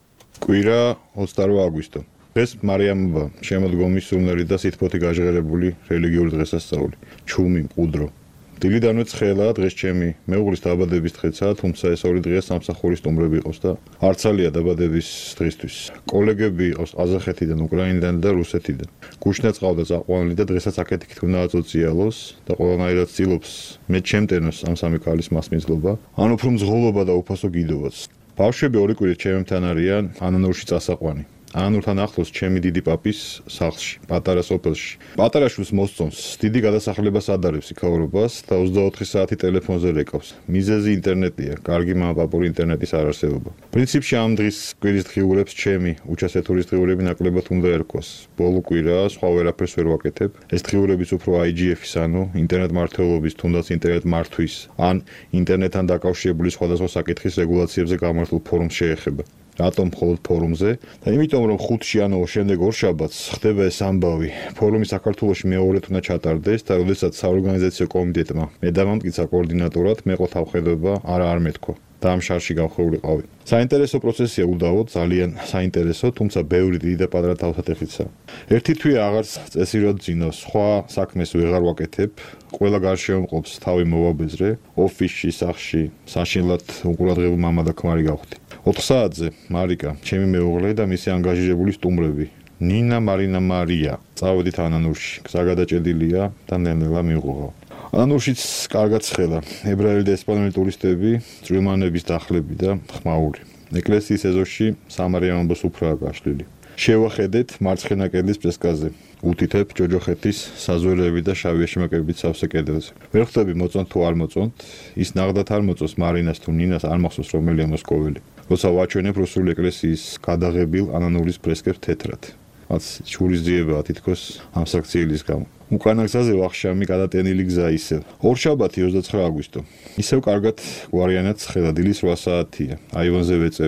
კვირა 28 აგვისტო. დღეს მარიამობა, შემოდგომის სურნელი და სითბოთი გაჟღერებული რელიგიური დღესასწაული. ჩუმი, მყუდრო. დილიდანვე ცხელა დღეს ჩემი მეუღლის დაბადების დღეცაა, თუმცა ეს ორი დღეა სამსახურის სტუმრები იყოს და არცალია დაბადების დღისთვის. კოლეგები იყოს ყაზახეთიდან, უკრაინიდან და რუსეთიდან. გუშნა წავდა წაყვანილი და დღესაც აქეთ-იქით უნდა აწოციალოს და ყველანაირად ცდილობს მე ჩემტენოს ამ სამი ქალის მასმიძლობა, ან უფრო მძღოლობა და უფასო გიდოვაც. ბავშვები ორი კვირით ჩემთან არიან ანანურში წასაყვანი. ანურთან ახლოს ჩემი დიდი პაპის სახლში, პატარა სოფელში. პატარა შვილს მოსწონს, დიდი გადასახლებას ადარებს იქაურობას და 24 საათი ტელეფონზე რეკავს. მიზეზი ინტერნეტია, კარგი მამაპაპური ინტერნეტის არარსებობა. პრინციპში ამ დღის კვირის დღიურებს ჩემი უჩასეთურის დღიურები ნაკლებად უნდა ერქვას. ბოლო კვირა, სხვა ვერაფერს ვერ ვაკეთებ. ეს დღიურებიც უფრო IGF-ის, ანუ ინტერნეტ მართლობის, თუნდაც ინტერნეტ მართვის, ან ინტერნეტთან დაკავშირებული სხვადასხვა საკითხის რეგულაციებზე გამართულ ფორუმს შეეხება. რატომ მხოლოდ ფორუმზე? და იმიტომ რომ 5 იანვრის შემდეგ ორშაბათს ხდება ეს ამბავი. ფორუმი საქართველოში მეორედ უნდა ჩატარდეს და როდესაც საორგანიზაციო კომიტეტმა მე დამამტკიცა კოორდინატორად, მე ყოთავხედობა არ მეთქვა. და ამ შარში გავხეულიყავი. საინტერესო პროცესია უდავოდ, ძალიან საინტერესო, თუმცა ბევრი დიდი და პატარა თავსატეხიცაა. ერთი თვე აღარც წესი რო ძინავს, სხვა საქმეს ვეღარ ვაკეთებ, ყველა გარშემოყოფს თავი მოვაბეზრე, ოფისში, სახლში, საშინლად უყურადღებო მამა და ქმარი გავხდი. 4 საათზე მარიკა, ჩემი მეუღლე და მისი ანგაჟირებული სტუმრები, ნინა, მარინა, მარია, წავედით ანანურში. გზა გადაჭედილია და ნელ-ნელა მივღუღავ. ანანურშიც კარგად ცხელა, ებრაელი და ესპანელი ტურისტები, წვრილმანების დახლები და ხმაური. ეკლესიის ეზოში სამარიამობოს უფრაა გაშლილი. შევახედეთ მარცხენა კედლის ფრესკაზე. უთითებ ჯოჯოხეთის საზვერები და შავი ეშმაკებით სავსე კედელზე. ვერ ხვდები მოწონთ თუ არ მოწონთ, ის ნაღდათ არ მოწონს მარინას თუ ნინას არ მახსოვს რომელია მოსკოველი. როცა ვაჩვენებ რუსული ეკლესიის გადაღებილ ანანურის ფრესკებს თეთრად. რაც შურის ძიებაა თითქოს ამ საქციელის გამო. უკანა გზაზე ვახშამი გადატენილი გზა ისევ. ორშაბათი 29 აგვისტო. ისევ კარგად გვარიანად ცხელა, დილის 8 საათია. აივანზე ვეწევი.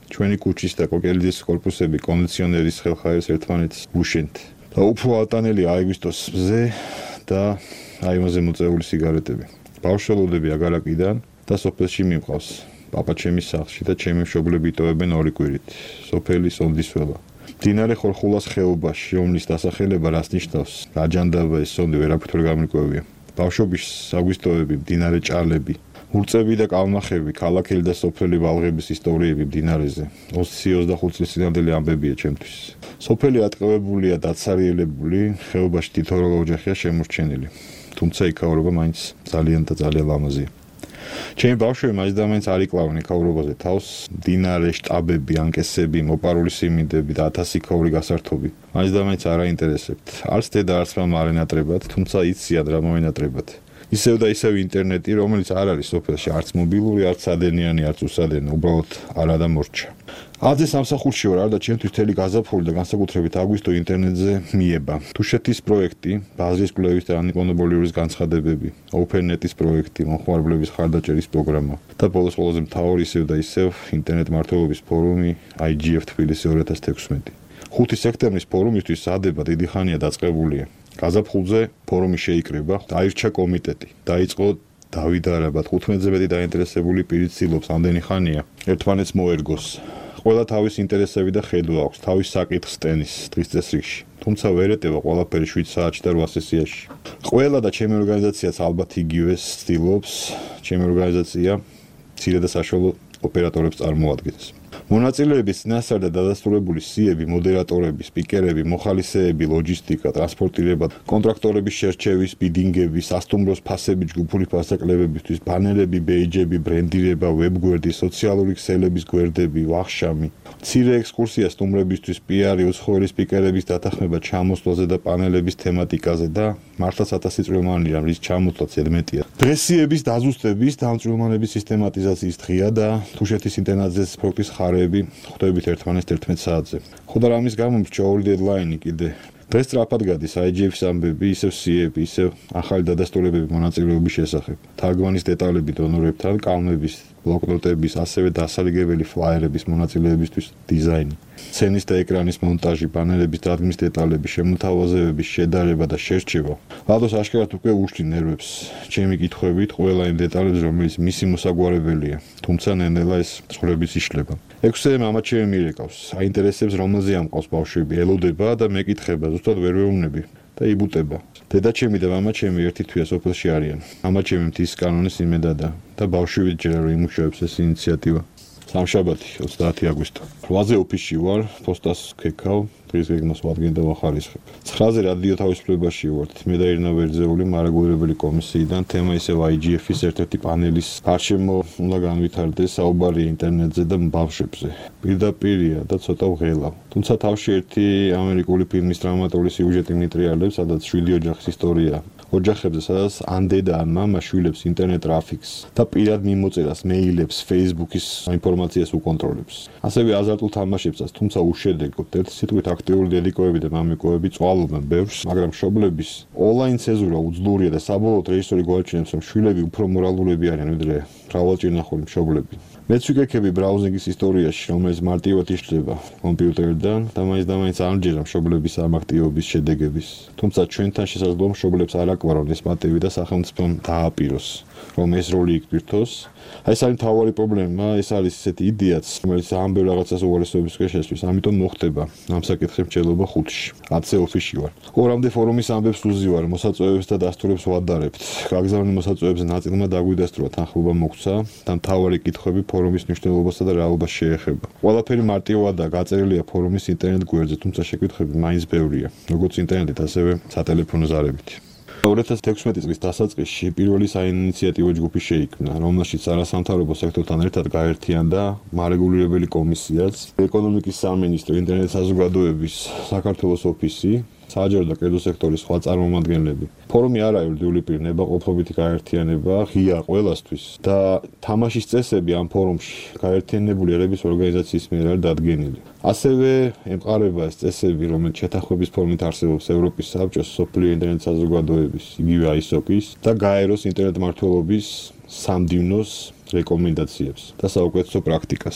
ჩვენი კუჩის და კოკელიძის корпуსები კონდიციონერის ხელხაერს ერთმანეთს უშენთ. და უფრო ალტანელი აგვისტოსზე და აიმაზე მოწეული სიგარეტები. ბავშვობები აგარაკიდან და სოფელში მიმყავს. პაპაჩემის სახლში და ჩემი მშობლები იტოვებენ ორი კვირით. სოფელი სონდისველა. მდინარე ხორხულას ხეობაში, რომლის დასახელება რას ნიშნავს? აჯანდაბა ეს სონდი ვერაფრით ვერ გამიკვევია. ბავშვობის აგვისტოები, მდინარე ჭალები, ურწები და კალმახები, ქალაქელი და სოფელი ბალღების ისტორიები მდინარეზე. 20-25 წლის წინანდელი ამბებია ჩემთვის. სოფელი ატყევებულია, დაცარიელებული, ხეობაში თითოეულ ოჯახია შემორჩენილი. თუმცა იქაურობა მაინც ძალიან და ძალიან ლამაზია. ჩემი ბავშვები მაინც არ იკლავენ იქაურობაზე თავს, მდინარე, შტაბები, ანკესები, მოპარული სიმინდები და 1000 იქაური გასართობი. მაინც არ აინტერესებთ. არც დედა, არც მამა არ ენატრებათ, თუმცა იციან რა მოენატრებათ. ისევ და ისევ ინტერნეტი, რომელიც არ არის სოფელში, არც მობილური, არც ადენიანი, არც უსადენი, უბრალოდ არა და მორჩა. აზე სამსახურში ვარ და ჩემთვის მთელი გაზაფხული და განსაკუთრებით აგვისტო ინტერნეტზე მიება. თუშეთის პროექტი, ბაზრის კვლევის და ანტიმონოპოლიური განცხადებები, ოფერნეტის პროექტი, მომხმარებლების ხარდაჭერის პროგრამა და ბოლოს ყველაზე მთავარი ისევ და ისევ ინტერნეტ მართლობის ფორუმი IGF თბილისი 2016. 5 სექტემბრის ფორუმისთვის სადება დიდი ხანია დაწყებულია. გაზაფხულზე ფორუმი შეიკრება, დაირჩა კომიტეტი, დაიწყო დავით არაბა 15-ზე მეტი დაინტერესებული პირი ცდილობს ამდენი ხანია ერთმანეთს მოერგოს. ყველა თავის ინტერესები და ხედვა აქვს, თავის საკითხს ტენის დღის წესრიგში. თუმცა ვერ ეტევა ყველაფერი 7 საათში და 8 სესიაში. ყველა და ჩემი ორგანიზაციაც ალბათ იგივეს ცდილობს, ჩემი ორგანიზაცია მცირე და საშუალო ოპერატორებს წარმოადგენს. მონაწილეების წინასწარ და დადასტურებული სიები, მოდერატორები, სპიკერები, მოხალისეები, ლოჯისტიკა, ტრანსპორტირება, კონტრაქტორების შერჩევის, ბიდინგები, სასტუმროს ფასები, ჯგუფური ფასაკლებებისთვის, ბანერები, ბეიჯები, ბრენდირება, ვებგვერდი, სოციალური ქსელების გვერდები, ვახშამი, მცირე ექსკურსია სტუმრებისთვის, პიარი, უცხოელი სპიკერების დათანხმება ჩამოსვლაზე და პანელების თემატიკაზე და მართლაც 1000 წვრილმანია, რის ჩამოსვლაც ედმეტია. დრესიების დაზუსტების, დამწვრილმანების სისტემატიზაციის დღეა და თუშეთის ინტერნეტზე პროექტის ხარები ხვდებით ერთმანეთს 11 საათზე. ხო და რამის გამო მრჩეული დედლაინი კიდე. დღეს სწრაფად გადის IGF-ის ამბები, ისევ სიები, ისევ ახალი დადასტურებები მონაწილეობის შესახებ. თარგმანის დეტალები დონორებთან, კალმების, ბლოკნოტების, ასევე დასარიგებელი ფლაიერების მონაწილეებისთვის დიზაინი. სცენის და ეკრანის მონტაჟი, ბანერების დადგმის დეტალები, შემოთავაზებების შედარება და შერჩევა. ლადოს აშკარად უკვე უშლი ნერვებს. ჩემი კითხვებით ყველა იმ დეტალებს, რომელიც მისი მოსაგვარებელია, თუმცა ნელ-ნელა ეს ცხოვრების იშლება. 6-ე მამაჩემი მირეკავს, აინტერესებს რომელზე ამყავს ბავშვები, ელოდება და მეკითხება, ზუსტად ვერ ვეუბნები და იბუტება. დედაჩემი და მამაჩემი ერთი თვია სოფელში არიან. მამაჩემი მთის კანონის იმედადა და ბავშვები ჯერა რომ იმუშავებს ეს ინიციატივა. სამშაბათი 30 აგვისტო. 8-ზე ოფისში ვარ, პოსტას ქეკავ, დღის გეგმას ვადგენ და ვახარისხებ. 9-ზე რადიო თავისუფლებაში ვართ. მე და ირინა ვერძეული მარაგულებელი კომისიიდან თემა ისევ IGF-ის ერთ-ერთი პანელის გარშემო უნდა განვითარდეს საუბარი ინტერნეტზე და ბავშვებზე. პირდაპირია და ცოტა ვღელავ. თუმცა თავში ერთი ამერიკული ფილმის დრამატული სიუჟეტი მიტრიალებს, სადაც 7 ოჯახის ისტორია. ოჯახებზე, სადაც ან დედა ან მამა შვილებს ინტერნეტ ტრაფიკს და პირად მიმოწერას, მეილებს, Facebook-ის ინფორმაციას უკონტროლებს. ასევე აზარტულ თამაშებსაც, თუმცა უშედეგოდ, ერთ სიტყვით აქტიური დედიკოები და მამიკოები წვალობენ ბევრს, მაგრამ მშობლების ონლაინ ცეზურა უძლურია და საბოლოოდ რეჟისორი გვაჩვენებს, რომ შვილები უფრო მორალურები არიან, ვიდრე მრავალჭირნახული მშობლები. მეც ვიკექები ბრაუზინგის ისტორიაში, რომელიც მარტივად იშლება კომპიუტერიდან და მაინც ამჯერა მშობლების ამ აქტივობის შედეგების. თუმცა ჩვენთან შესაძლოა მშობლებს არ აკვარონ ეს მარტივი და სახელმწიფომ დააპიროს, რომ ეს როლი იკბირთოს. ეს არის მთავარი პრობლემა, ეს არის ესეთი იდეაც, რომელიც ამ ბევრ რაღაცას უარესობის ქვეშ ესვის, ამიტომ მოხდება ამ საკითხი მჭედლობა 5-ში. 10-ზე ოფისში ვარ. ორამდე ფორუმის ამბებს უზივარ, მოსაწვევებს და დასტურებს ვადარებთ. გაგზავნილ მოსაწვევებზე ნაწილმა დაგვიდასტურა, თანხმობა მოგცა და მთავარი კითხვები ფორუმის მნიშვნელობასა და რაობას შეეხება. ყველაფერი მარტივადაა გაწერილია ფორუმის ინტერნეტ გვერდზე, თუმცა შეკითხვები მაინც ბევრია, როგორც ინტერნეტით, ასევე სატელეფონო ზარებით. 2016 წლის დასაწყისში პირველი საინიციატივო ჯგუფი შეიქმნა, რომელშიც არასამთავრობო სექტორთან ერთად გაერთიანდა მარეგულირებელი კომისიაც, ეკონომიკის სამინისტრო, ინტერნეტ საზოგადოების საქართველოს ოფისი, საჯარო და კერძო სექტორის სხვა წარმომადგენლები. ფორუმი არა იურიდიული პირნება, ყოფობითი გაერთიანება, ღია ყველასთვის და თამაშის წესები ამ ფორუმში გაერთიანებული ერების ორგანიზაციის მიერ არის დადგენილი. ასევე ემყარება ეს წესები, რომელიც შეთანხმების ფორმით არსებობს ევროპის საბჭოს, სოფლიო ინტერნეტ საზოგადოების, იგივე ISOC-ის და გაეროს ინტერნეტ მართლობის სამდივნოს რეკომენდაციებს და საუკეთესო პრაქტიკას.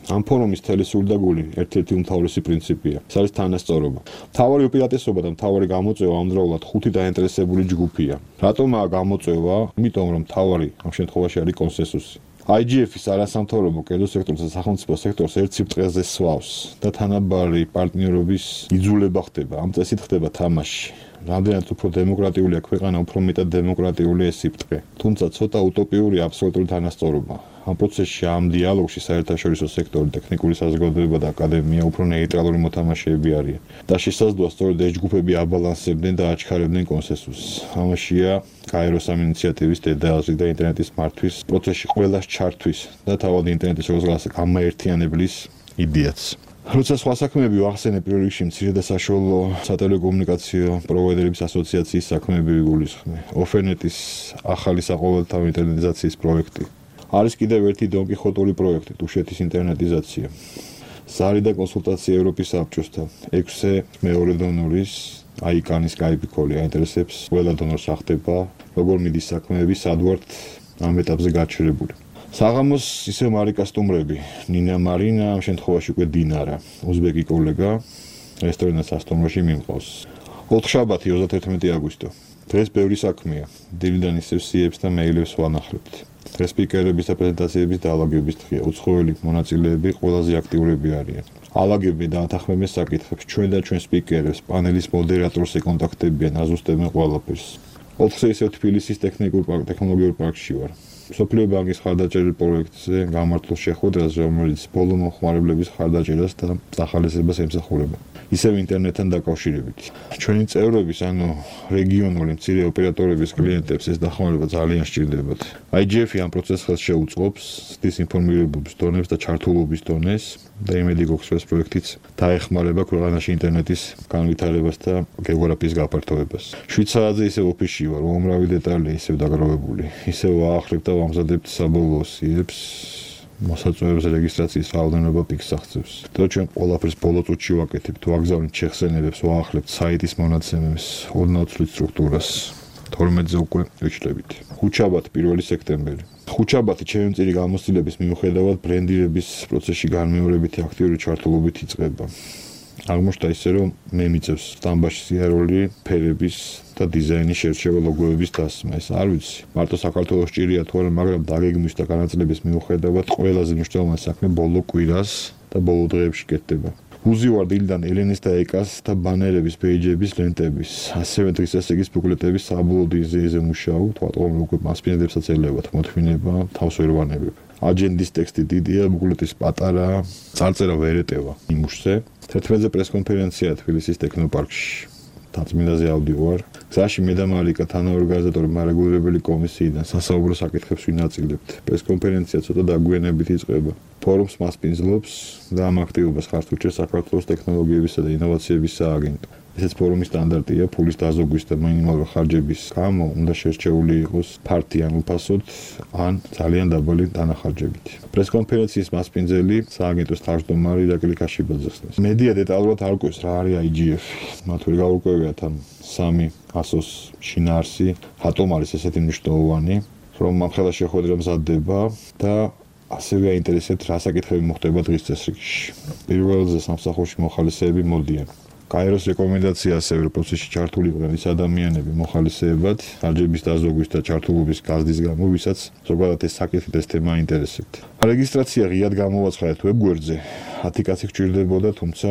ამ ფორუმის თელესურდაგული ერთ-ერთი უმთავრესი პრინციპია. ეს არის თანასწორობა. მთავარი უპირატესობა და მთავარი გამოწვევა ამდროულად 5 დაინტერესებული ჯგუფია. რატომაა გამოწვევა? იმიტომ რომ მთავარი ამ შემთხვევაში არის კონსენსუსი. IGF-ის არასამთავრობო კერძო სექტორს და სახელმწიფო სექტორს ერთ სიბრტყეზე სვავს და თანაბარი პარტნიორობის იძულება ხდება. ამ წესით ხდება თამაში. რამდენად უფრო დემოკრატიულია ქვეყანა, უფრო მეტად დემოკრატიული ეს სიბრტყე. თუმცა ცოტა უტოპიური აბსოლუტური თანასწორობა. ამ პროცესში, ამ დიალოგში საერთაშორისო სექტორი, ტექნიკური საზოგადოება და აკადემია უფრო ნეიტრალური მოთამაშეები არიან. და შესაძლოა სწორედ ეს ჯგუფები აბალანსებდნენ და აჩქარებდნენ კონსენსუსს. ამაშია გაეროს ამ ინიციატივის დედააზრი და ინტერნეტის მართვის პროცესში ყველას ჩართვის და თავად ინტერნეტის როგორც გამაერთიანებლის იდეაც. როცა სხვა საქმეები ვახსენებ, პირველ რიგში მცირე და საშუალო სატელეკომუნიკაციო პროვაიდერების ასოციაციის საქმეები ვიგულისხმე. ოფერნეტის ახალი საყოველთაო ინტერნეტიზაციის პროექტი. არის კიდევ ერთი დონკიხოტური პროექტი, თუშეთის ინტერნეტიზაცია. ზარი და კონსულტაცია ევროპის საბჭოსთან. 6-ე მეორე დონორის აიკანის კაიპიკოლი აინტერესებს ყველა დონორს ახდება, როგორ მიდის საქმეები, სად ვართ ამ ეტაპზე გაჩერებული. საღამოს ისევ მარიკა სტუმრები, ნინა მარინა, ამ შემთხვევაში უკვე დინარა, უზბეკი კოლეგა, რესტორანს სასტუმროში მიმყავს. ოთხშაბათი 31 აგვისტო. დღეს ბევრი საქმეა. დილიდან ისევ სიებს და მეილებს ვანახლებთ. დღეს სპიკერების და პრეზენტაციების დაალაგების დღეა. უცხოელი მონაწილეები ყველაზე აქტიურები არიან. ალაგებენ და ათანხმებენ საკითხებს. ჩვენ და ჩვენ სპიკერებს, პანელის მოდერატორს ეკონტაქტებიან, აზუსტებენ ყველაფერს. 4-ზე ისევ თბილისის ტექნოლოგიურ პარკში ვარ. სოფლიო ბანკის ხარდაჭერილ პროექტზე გამართულ შეხვედრას, რომელიც ბოლო მომხმარებლების ხარდაჭერას და სახალისებას ემსახურება. ისევ ინტერნეტთან დაკავშირებით. ჩვენი წევრების, ანუ რეგიონული მცირე ოპერატორების კლიენტებს ეს დახმარება ძალიან სჭირდებათ. IGF-ი ამ პროცესს შეუწყობს, ცდის ინფორმირებობის დონებს და ჩართულობის დონეს და იმედი გვაქვს, რომ ეს პროექტიც დაეხმარება ქვეყანაში ინტერნეტის განვითარებას და გეოგრაფიის გაფართოებას. 7 საათზე ისევ ოფისში ვარ, უამრავი დეტალი ისევ დაგროვებული. ისევ ვაახლებ და ვამზადებთ საბოლოო სიებს. მოსაწვევებს რეგისტრაციის რაოდენობა პიკს აღწევს. და ჩვენ ყველაფერს ბოლო წუთში ვაკეთებთ, ვაგზავნით შეხსენებებს, ვაახლებთ საიტის მონაცემებს, 20 წლის სტრუქტურას. 12-ზე უკვე ვიჩლებით. ხუთშაბათი 1 სექტემბერი. ხუთშაბათი ჩემი მწირი გამოცდილების მიუხედავად ბრენდირების პროცესში განმეორებითი აქტიური ჩართულობით იწყება. აღმოჩნდა ისე, რომ მე მიწევს სტამბაში სიარული, ფერების და დიზაინის შერჩევა, ლოგოების დასმა. ეს არ ვიცი. მარტო საქართველოს ჭირია თუ არა, მაგრამ დაგეგმვის და განაწილების მიუხედავად ყველაზე მნიშვნელოვანი საქმე ბოლო კვირას და ბოლო დღეებში კეთდება. უზივარ დილიდან ელენის და ეკას და ბანერების, პეიჯების, ლენტების, ასევე დღისასწაულის ბუკლეტების საბოლოო დიზაინზე მუშაობ, თვითონ უკვე მასპინძლებსაც ელევათ მოთმინება, თავს ვერ ვანებებ. აჯენდის ტექსტი დიდია, ბუკლეტის პატარა, წარწერა ვერ ეტევა იმუშზე. 11-ზე პრესკონფერენცია თბილისის ტექნოპარკში. თაწმინდაზე ავდივარ. გზაში მე და მარიკა თანაორგანიზატორი მარეგულირებელი კომისიიდან სასაუბრო საკითხებს ვინაწილებთ. პრესკონფერენცია ცოტა დაგვიანებით იწყება. ფორუმს მასპინძლობს და ამ აქტივობას ხართ უჭერს საქართველოს ტექნოლოგიებისა და ინოვაციების სააგენტო. ესეც ფორუმის სტანდარტია, ფულის დაზოგვის და მინიმალური ხარჯების გამო უნდა შერჩეული იყოს ფართი ან უფასოდ, ან ძალიან დაბალი დანახარჯებით. პრესკონფერენციის მასპინძელი სააგენტოს თავმჯდომარე ირაკლი კაშიბაძე ხსნის. მედია დეტალურად არ ყვევს რა არის IGF. მათ ვერ გაურკვევიათ ამ 3 ასოს შინაარსი, რატომ არის ესეთი მნიშვნელოვანი, რომ ამ ხელა შეხვედრა მზადდება და ასევე აინტერესებთ რა საკითხები მოხდება დღის წესრიგში. პირველზე სამსახურში მოხალისეები მოდიან. გაეროს რეკომენდაცია ასევე პროცესში ჩართული იყვნენ ის ადამიანები მოხალისეებად, ხარჯების დაზოგვის და ჩართულობის გაზრდის გამო, ვისაც ზოგადად ეს საკითხი და ეს თემა აინტერესებთ. რეგისტრაცია ღიად გამოვაცხადეთ ვებგვერდზე. 10 კაცი გჭირდებოდა, თუმცა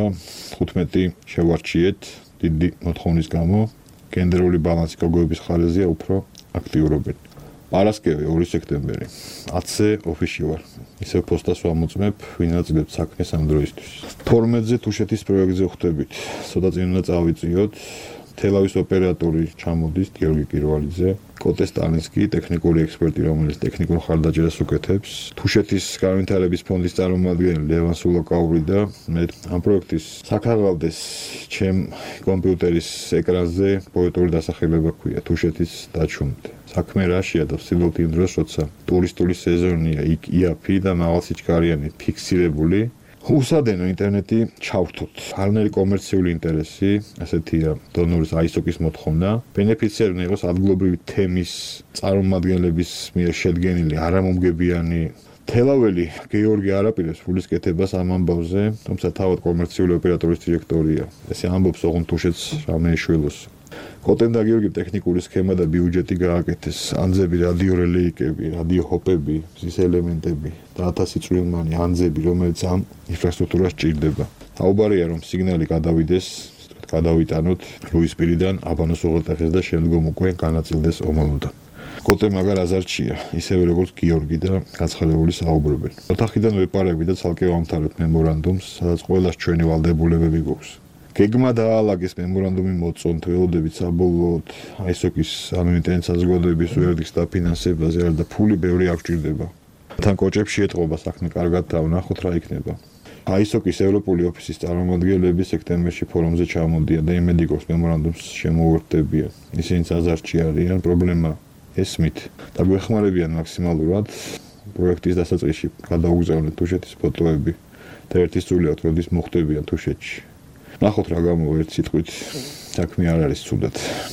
15 შევარჩიეთ დიდი მოთხოვნის გამო. გენდერული ბალანსი გოგოების ხარეზეა უფრო აქტიურობენ. პარასკევი 2 სექტემბერი. 10-ზე ოფისში ვარ. ისევ პოსტას ვამოწმებ, ვინაწილებთ საქმეს ამ დროისთვის. 12-ზე თუშეთის პროექტზე ვხვდებით. ცოტა წინ უნდა წავიწიოთ. თელავის ოპერატორი ჩამოდის გიორგი კირვალიძე, კოტე სტალინსკი, ტექნიკური ექსპერტი, რომელიც ტექნიკურ ხარდაჭერას უკეთებს, თუშეთის განვითარების ფონდის წარმომადგენელი ლევან სულაკაური და მე ამ პროექტის საქაღალდეს ჩემ კომპიუტერის ეკრანზე პოეტური დასახელება ქვია თუშეთის დაჩუმდე. საქმე რაშია და ვსიბლობთ იმ დროს, როცა ტურისტული სეზონია, იქ იაფი და მაღალსიჩქარიანი ფიქსირებული უსადენო ინტერნეტი ჩავრთოთ. არანაირი კომერციული ინტერესი, ასეთია დონორის ISO-ის მოთხოვნა, ბენეფიციარი იყოს ადგილობრივი თემის წარმომადგენლების მიერ შედგენილი არამომგებიანი თელაველი გეორგი არაპირებს ფულის კეთებას ამ ამბავზე, თუმცა თავად კომერციული ოპერატორის დირექტორია. ესე ამბობს ოღონდ თუშეთს რამეიშვილოს. კოტენ და გიორგი ტექნიკური სქემა და ბიუჯეტი გააკეთეს. ანძები, რადიორელეიკები, რადიოჰოპები, მზის ელემენტები და 1000 წვრილმანი ანძები, რომელიც ამ ინფრასტრუქტურას ჭირდება. აუბარია რომ სიგნალი გადავიდეს, გადავიტანოთ ლუისპირიდან აბანოს უღელტეხეს და შემდგომ უკვე განაწილდეს ომალოდან. კოტე მაგარ აზარჩია, ისევე როგორც გიორგი და გაცხადებული საუბრობენ. ოთახიდან ვეპარები და ცალკე ვამთავრებთ მემორანდუმს, სადაც ყველას ჩვენი ვალდებულებები გვაქვს. გეგმა დაალაგეს მემორანდუმი მოწონთ, ველოდებით საბოლოოდ აისოკის ამიტენ საზოგადოების ვერდიქტს დაფინანსებაზე, და ფული ბევრი არ გჭირდება. თან კოჭებში ეთყობა საქმე კარგად დავნახოთ რა იქნება. აისოკის ევროპული ოფისის წარმომადგენლები სექტემბერში ფორუმზე ჩამოდიან და იმედი გვაქვს მემორანდუმს შემოუერთდებიან. ისინიც აზარჩი არიან, პრობლემა ესმით და გვეხმარებიან მაქსიმალურად პროექტის დასაწყისში გადაუგზავნეთ თუშეთის ფოტოები და ერთი სრულიად როდის მოხდებიან თუშეთში. ნახოთ რა გამოვა ერთ სიტყვით საქმე არ არის ცუდად.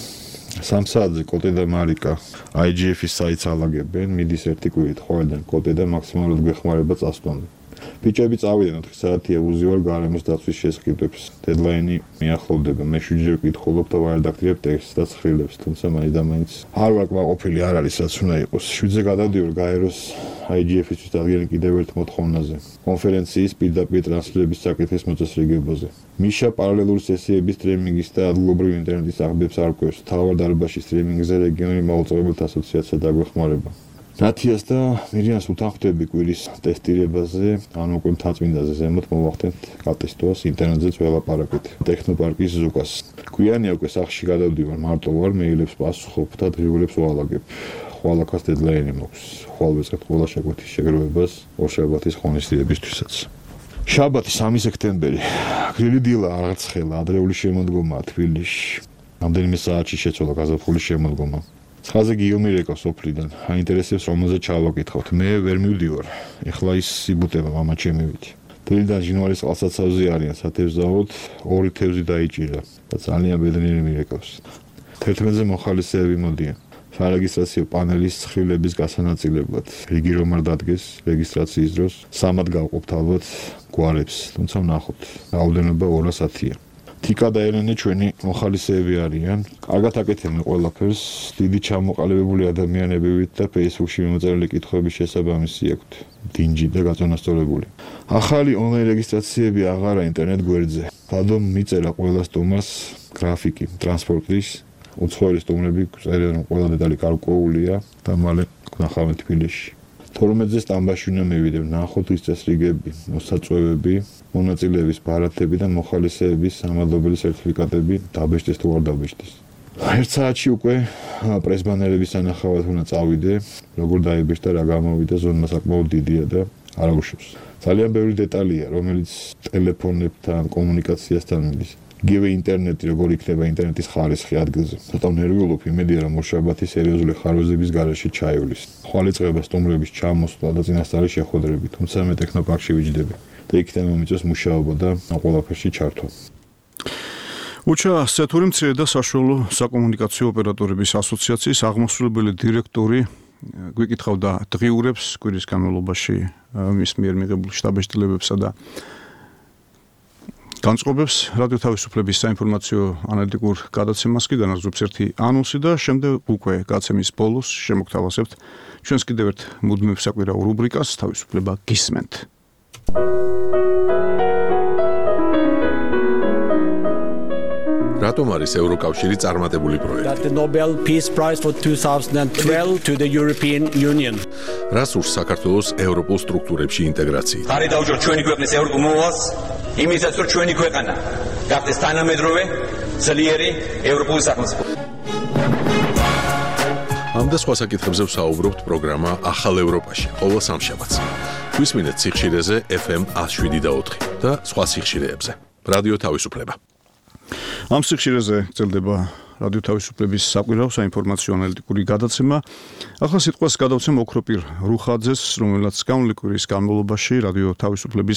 3 საათზე კოტე და მარიკა IGF-ის საიტს ალაგებენ, მიდის ერთი კვირით ყოველდღე კოტე და მაქსიმალურად გვეხმარება წასვლამდე. ბიჭები წავიდნენ 4 საათია უზიარ გარემოს დაცვის შესყიდვებს. დედლაინი მიახლოვდება. მე 7-ჯერ ვკითხულობ და ვარდაქტირებ ტექსტს და ცხრილებს, თუმცა მაინც არ ვარ კმაყოფილი არ არის რაც უნდა იყოს. 7-ზე გადავდივარ გაეროს IGF-ისთვის დადგენილ კიდევ ერთ მოთხოვნაზე. კონფერენციის პირდაპირ ტრანსლირების საკითხის მოწესრიგებაზე. მიშა პარალელური სესიების სტრიმინგის და ადგილობრივი ინტერნეტის აღბებს არკვევს. თავარ დარბაზში სტრიმინგზე რეგიონული მაუწყებელთა ასოციაცია დაგვეხმარება. ნათიას და მირიანს უთანხმდები კვირის ტესტირებაზე, ანუ უკვე მთაწმინდაზე ზემოთ მოვახდენთ კატესტოს ინტერნეტზეც ველაპარაკეთ. ტექნოპარკის ზუკას. გვიანია უკვე სახლში გადავდივარ, მარტო ვარ, მეილებს პასუხობ და დღიურებს ვალაგებ. ხვალაკას დედლაინი მაქვს. ხვალ ვეწყებთ ყველა შეკვეთის შეგროვებას ორშაბათის ღონისძიებისთვისაც. შაბათი 3 სექტემბერი. გრილი დილა აღრცხელა, ადრეული შემოდგომა თბილისში. რამდენიმე საათში შეცვალა გაზაფხულის შემოდგომა. ცხაზე გიომი რეკავს სოფლიდან. აინტერესებს რომელზე ჩავაკითხავთ. მე ვერ მივდივარ. ეხლა ის სიბუტება მამა ჩემივით. დილიდან ჟინვალის წყალსაცავზე არიან სათევზაოდ, 2 თევზი დაიჭირა და ძალიან ბედნიერი მირეკავს. 11-ზე მოხალისეები მოდიან. სარეგისტრაციო პანელის ცხრილების გასანაწილებლად. რიგი რომ არ დადგეს რეგისტრაციის დროს, 3-ად გავყოფთ ალბათ გვარებს, თუმცა ვნახოთ. რაოდენობა 200-ია. თიკა და ელენე ჩვენი მოხალისეები არიან. კარგად აკეთებენ ყველაფერს, დიდი ჩამოყალიბებული ადამიანებივით და Facebook-ში მიმოწერილი კითხვების შესაბამისი აქვთ. დინჯი და გაწონასწორებული. ახალი ონლაინ რეგისტრაციები აღარა ინტერნეტ გვერდზე. ბადო მიწერა ყველა სტუმარს გრაფიკი ტრანსპორტის, უცხოელი სტუმრები წერენ რომ ყველა დეტალი გარკვეულია და მალე ვნახავთ თბილისში. 12-ზე სტამბაში უნდა მივიდე, ნახოთ ის წესრიგები, მოსაწვევები, მონაწილეების ბარათები და მოხალისეების სამადლობელი სერტიფიკატები დაბეჭდეს თუ არ დაბეჭდეს. 1 საათში უკვე პრესბანერების სანახავად უნდა წავიდე, როგორ დაიბეჭდა, რა გამოვიდა, ზონა საკმაოდ დიდია და არ აუშვებს. ძალიან ბევრი დეტალია, რომელიც ტელეფონებთან, კომუნიკაციასთან მიდის. იგივე ინტერნეტი, როგორ იქნება ინტერნეტის ხარისხი ადგილზე. ცოტა ნერვიულობ, იმედია რომ ორშაბათი სერიოზული ხარვეზების გარეშე ჩაივლის. ხვალ იწყება სტუმრების ჩამოსვლა და წინასწარი შეხვედრები, თუმცა მე ტექნოპარკში ვიჯდები და იქიდან მომიწევს მუშაობა და ყველაფერში ჩართვა. უჩა სეთური მცირე და საშუალო საკომუნიკაციო ოპერატორების ასოციაციის აღმასრულებელი დირექტორი გვიკითხავდა დღიურებს კვირის განმავლობაში მის მიერ მიღებულ შტაბეშტილებებსა და განწყობებს რადიო თავისუფლების საინფორმაციო ანალიტიკურ გადაცემას კი განაგზობს ერთი ანონსი და შემდეგ უკვე გაცემის ბოლოს შემოგთავაზებთ ჩვენს კიდევ ერთ მუდმივ საკვირაო რუბრიკას თავისუფლება გისმენთ. რატომ არის ევროკავშირი წარმატებული პროექტი? That the Nobel Peace Prize for 2012 to the European Union. რას ურს საქართველოს ევროპულ სტრუქტურებში ინტეგრაცია? ხარი დაუჯო ჩვენი ქვეყნის ევროპულ მოვალს, იმისაც რომ ჩვენი ქვეყანა გახდეს თანამედროვე, ძლიერი ევროპული სახელმწიფო. ამ და სხვა საკითხებზე ვსაუბრობთ პროგრამა ახალ ევროპაში, ყოველ სამშაბათს. გვისმინეთ სიხშირეზე FM 107.4 და სხვა სიხშირეებზე. რადიო თავისუფლება. ამ სიხშირეზე გრძელდება რადიო თავისუფლების საკვირაო საინფორმაციო ანალიტიკური გადაცემა. ახლა სიტყვას გადავცემ ოქროპირ რუხაძეს, რომელსაც გამოვლის კვირის განმავლობაში რადიო თავისუფლების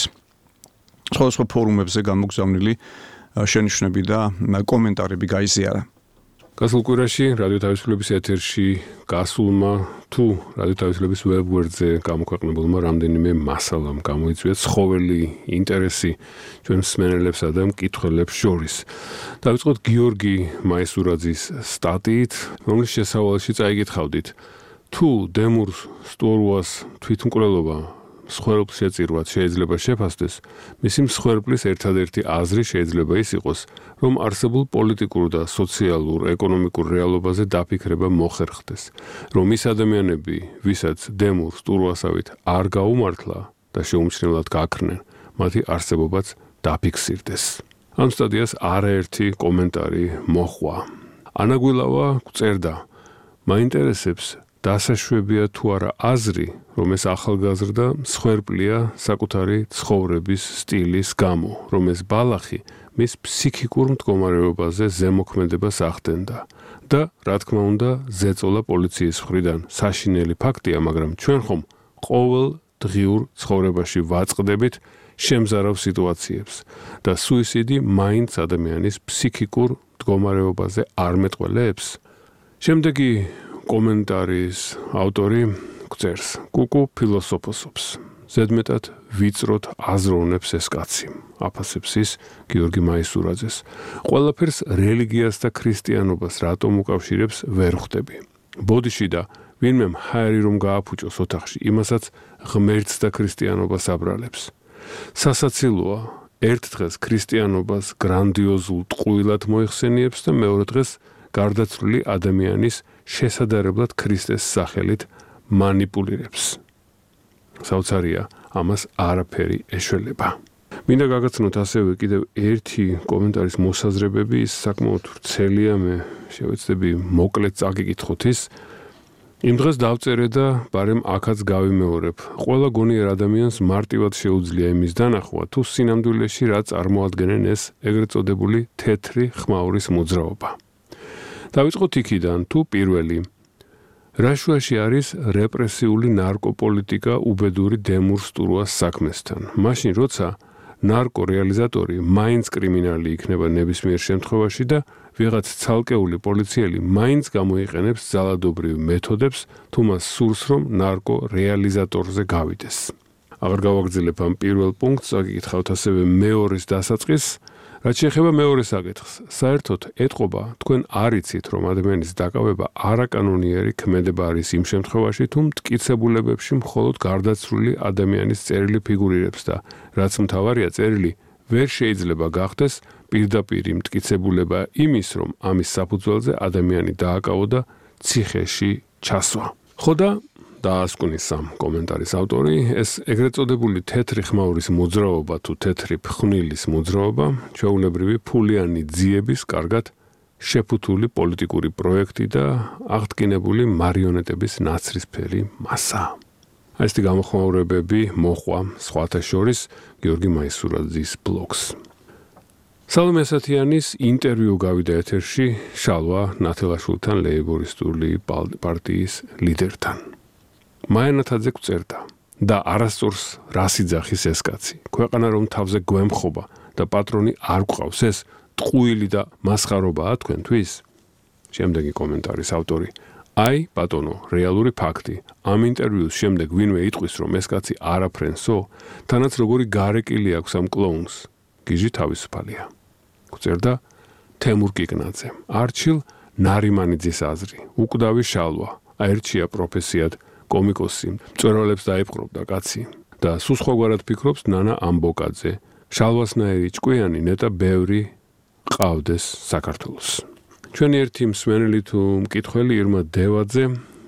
სხვადასხვა ფორუმებზე გამოგზავნილი შენიშვნები და კომენტარები გაიზიარა. გასულ კვირაში რადიო თავისუფლების ეთერში გასულმა თუ რადიო თავისუფლების ვებგვერდზე გამოქვეყნებულმა რამდენიმე მასალამ გამოიწვია ცხოველი ინტერესი ჩვენ მსმენელებსა და მკითხველებს შორის. დავიწყოთ გიორგი მაისურაძის სტატიით, რომლის შესავალში წაიკითხავდით, თუ დემურ სტურუას თვითმკვლელობა მსხვერპლს შეწირვად შეიძლება შეფასდეს, მისი მსხვერპლის ერთადერთი აზრი შეიძლება ის იყოს, რომ არსებულ პოლიტიკურ და სოციალურ, ეკონომიკურ რეალობაზე დაფიქრება მოხერხდეს, რომ ის ადამიანები, ვისაც დემურ სტურუასავით არ გაუმართლა და შეუმჩნევლად გაქრნენ, მათი არსებობაც დაფიქსირდეს. ამ სტატიას არაერთი კომენტარი მოჰყვა. ანაგვილავა გწერდა, მაინტერესებს დასაშვებია თუ არა აზრი, რომ ეს ახალგაზრდა მსხვერპლია საკუთარი ცხოვრების სტილის გამო, რომ ეს ბალახი მის ფსიქიკურ მდგომარეობაზე ზემოქმედებას ახდენდა და, რა თქმა უნდა, ზეწოლა პოლიციის მხრიდან საშინელი ფაქტია, მაგრამ ჩვენ ხომ ყოველ დღიურ ცხოვრებაში ვაწყდებით შემზარავ სიტუაციებს და სუიციდი მაინც ადამიანის ფსიქიკურ მდგომარეობაზე არ მეტყველებს. შემდეგი კომენტარის ავტორი გწერს, კუკუ ფილოსოფოსობს. ზედმეტად ვიწროდ აზროვნებს ეს კაცი. აფასებს ის გიორგი მაისურაძეს. ყველაფერს რელიგიას და ქრისტიანობას რატომ უკავშირებს ვერ ხვდები. ბოდიში და ვინმე მჰარი რომ გააფუჭოს ოთახში, იმასაც ღმერთს და ქრისტიანობას აბრალებს. სასაცილოა, ერთ დღეს ქრისტიანობას გრანდიოზულ ტყუილად მოიხსენიებს და მეორე დღეს გარდაცვლილი ადამიანის შესადარებლად ქრისტეს სახელით მანიპულირებს. საოცარია, ამას არაფერი ეშველება. მინდა გაგაცნოთ ასევე კიდევ ერთი კომენტარის მოსაზრებები, ის საკმაოდ ვრცელია, მე შევეცდები მოკლედ წაგიკითხოთ ის. იმ დღეს დავწერე და ბარემ აქაც გავიმეორებ. ყველა გონიერ ადამიანს მარტივად შეუძლია იმის დანახვა, თუ სინამდვილეში რა წარმოადგენენ ეს ეგრეთ წოდებული თეთრი ხმაურის მოძრაობა. დავიწყოთ იქიდან, თუ პირველი რა შუაში არის რეპრესიული ნარკოპოლიტიკა უბედური დემურ სტურუას საქმესთან. მაშინ როცა ნარკორეალიზატორი მაინც კრიმინალი იქნება ნებისმიერ შემთხვევაში და ვიღაც ცალკეული პოლიციელი მაინც გამოიყენებს ძალადობრივ მეთოდებს, თუ მას სურს რომ ნარკორეალიზატორზე გავიდეს. აღარ გავაგრძელებ ამ პირველ პუნქტს, აგიკითხავთ ასევე მეორის დასაწყისს. რაც შეეხება მეორე საკითხს, საერთოდ ეტყობა თქვენ არ იცით, რომ ადამიანის დაკავება არაკანონიერი ქმედება არის იმ შემთხვევაში, თუ მტკიცებულებებში მხოლოდ გარდაცვლილი ადამიანის წერილი ფიგურირებს და რაც მთავარია წერილი ვერ შეიძლება გახდეს პირდაპირი მტკიცებულება იმის, რომ ამის საფუძველზე ადამიანი დააკავო და ციხეში ჩასვა. ხო და დაასკვნის ამ კომენტარის ავტორი, ეს ეგრეთ წოდებული თეთრი ხმაურის მოძრაობა თუ თეთრი ფხვნილის მოძრაობა, ჩვეულებრივი ფულიანი ძიების, კარგად შეფუთული პოლიტიკური პროექტი და აღდგინებული მარიონეტების ნაცრისფერი მასაა. ესეთი გამოხმაურებები მოჰყვა სხვათა შორის გიორგი მაისურაძის ბლოგს. სალომე ასათიანის ინტერვიუ გავიდა ეთერში შალვა ნათელაშვილთან, ლეიბორისტული პარტიის ლიდერთან. მაიანათაძე გწერდა და არასწორს რას იძახის ეს კაცი. ქვეყანა რომ თავზე გვემხობა და პატრონი არ გვყავს, ეს ტყუილი და მასხარობაა თქვენთვის? შემდეგი კომენტარის ავტორი. აი, ბატონო, რეალური ფაქტი. ამ ინტერვიუს შემდეგ ვინმე იტყვის, რომ ეს კაცი არაფრენსო, თანაც როგორი გარეკილი აქვს ამ კლოუნს. გიჟი თავისუფალია. გწერდა თემურ კიკნაძე. არჩილ ნარიმანიძის აზრი. უკვდავი შალვა. აერჩია პროფესიად კომიკოსი, მწვერვალებს დაიპყრობდა კაცი და სულ სხვაგვარად ფიქრობს ნანა ამბოკაძე. შალვასნაირი ჭკვიანი ნეტა ბევრი ყავდეს საქართველოს. ჩვენი ერთი მსმენელი თუ მკითხველი ირმა დევაძე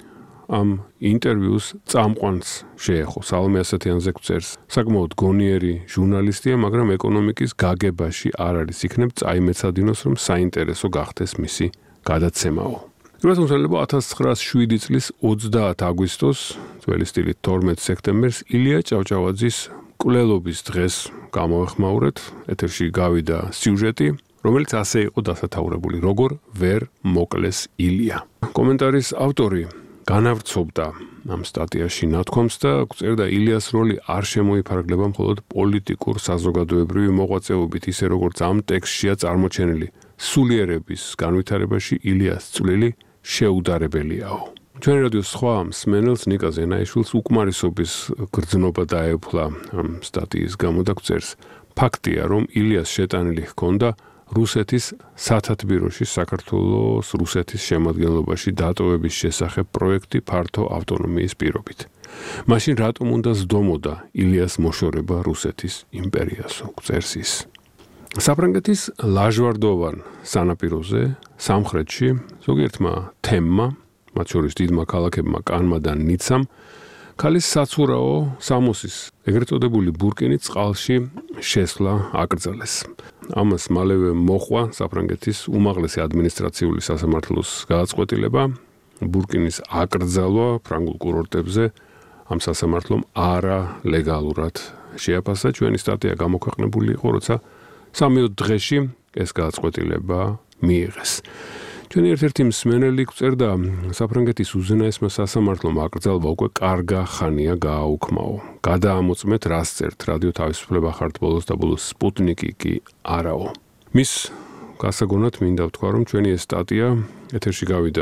ამ ინტერვიუს წამყვანს შეეხო. სალომე ასათიანზე გწერს, საკმაოდ გონიერი ჟურნალისტია, მაგრამ ეკონომიკის გაგებაში არ არის, იქნებ წაიმეცადინოს, რომ საინტერესო გახდეს მისი გადაცემაო. რუსულმა 1907 წლის 30 აგვისტოს, ძველი სტილით 12 სექტემბერს ილია ჭავჭავაძის მკვლელობის დღეს გამოვეხმაურეთ. ეთერში გავიდა სიუჟეტი, რომელიც ასე იყო დასათაურებული, როგორ ვერ მოკლეს ილია. კომენტარის ავტორი განავრცობდა ამ სტატიაში ნათქვამს და გწერდა ილიას როლი არ შემოიფარგლება მხოლოდ პოლიტიკურ საზოგადოებრივი მოღვაწეობით, ისე როგორც ამ ტექსტშია წარმოჩენილი. სულიერების განვითარებაში ილიას წვლილი შეუდარებელიაო. ჩვენი რადიოს სხვა მსმენელს ნიკა ზენაიშვილს უკმარისობის გრძნობა დაეუფლა სტატიის გამო და გვწერს ფაქტია, რომ ილიას შეტანილი ჰქონდა რუსეთის სათათბიროში საქართველოს რუსეთის შემადგენლობაში დატოვების შესახებ პროექტი ფართო ავტონომიის პირობით. მაშინ რატომ უნდა ზდომოდა ილიას მოშორება რუსეთის იმპერიასო, გვწერს ის. საფრანგეთის ლაჟვარდოვან სანაპიროზე, სამხრეთში, ზოგიერთმა თემმა, მათ შორის დიდმა ქალაქებმა კანმა და ნიცამ, ქალის საცურაო სამოსის, ეგრეთ წოდებული ბურკინის წყალში შესვლა აკრძალეს. ამას მალევე მოჰყვა საფრანგეთის უმაღლესი ადმინისტრაციული სასამართლოს გადაწყვეტილება, ბურკინის აკრძალვა ფრანგულ კურორტებზე ამ სასამართლომ არა ლეგალურად შეაფასა. ჩვენი სტატია გამოქვეყნებული იყო, როცა 3 დღეში ეს გადაწყვეტილება მიიღეს. ჩვენი ერთ-ერთი მსმენელი გვწერდა, საფრანგეთის უზენაესმა სასამართლომ აკრძალვა უკვე კარგა ხანია გააუქმაო. გადაამოწმეთ, რას წერთ, რადიო თავისუფლება ხართ ბოლოს და ბოლოს სპუტნიკი კი არაო. მის გასაგონად მინდა ვთქვა, რომ ჩვენი ეს სტატია ეთერში გავიდა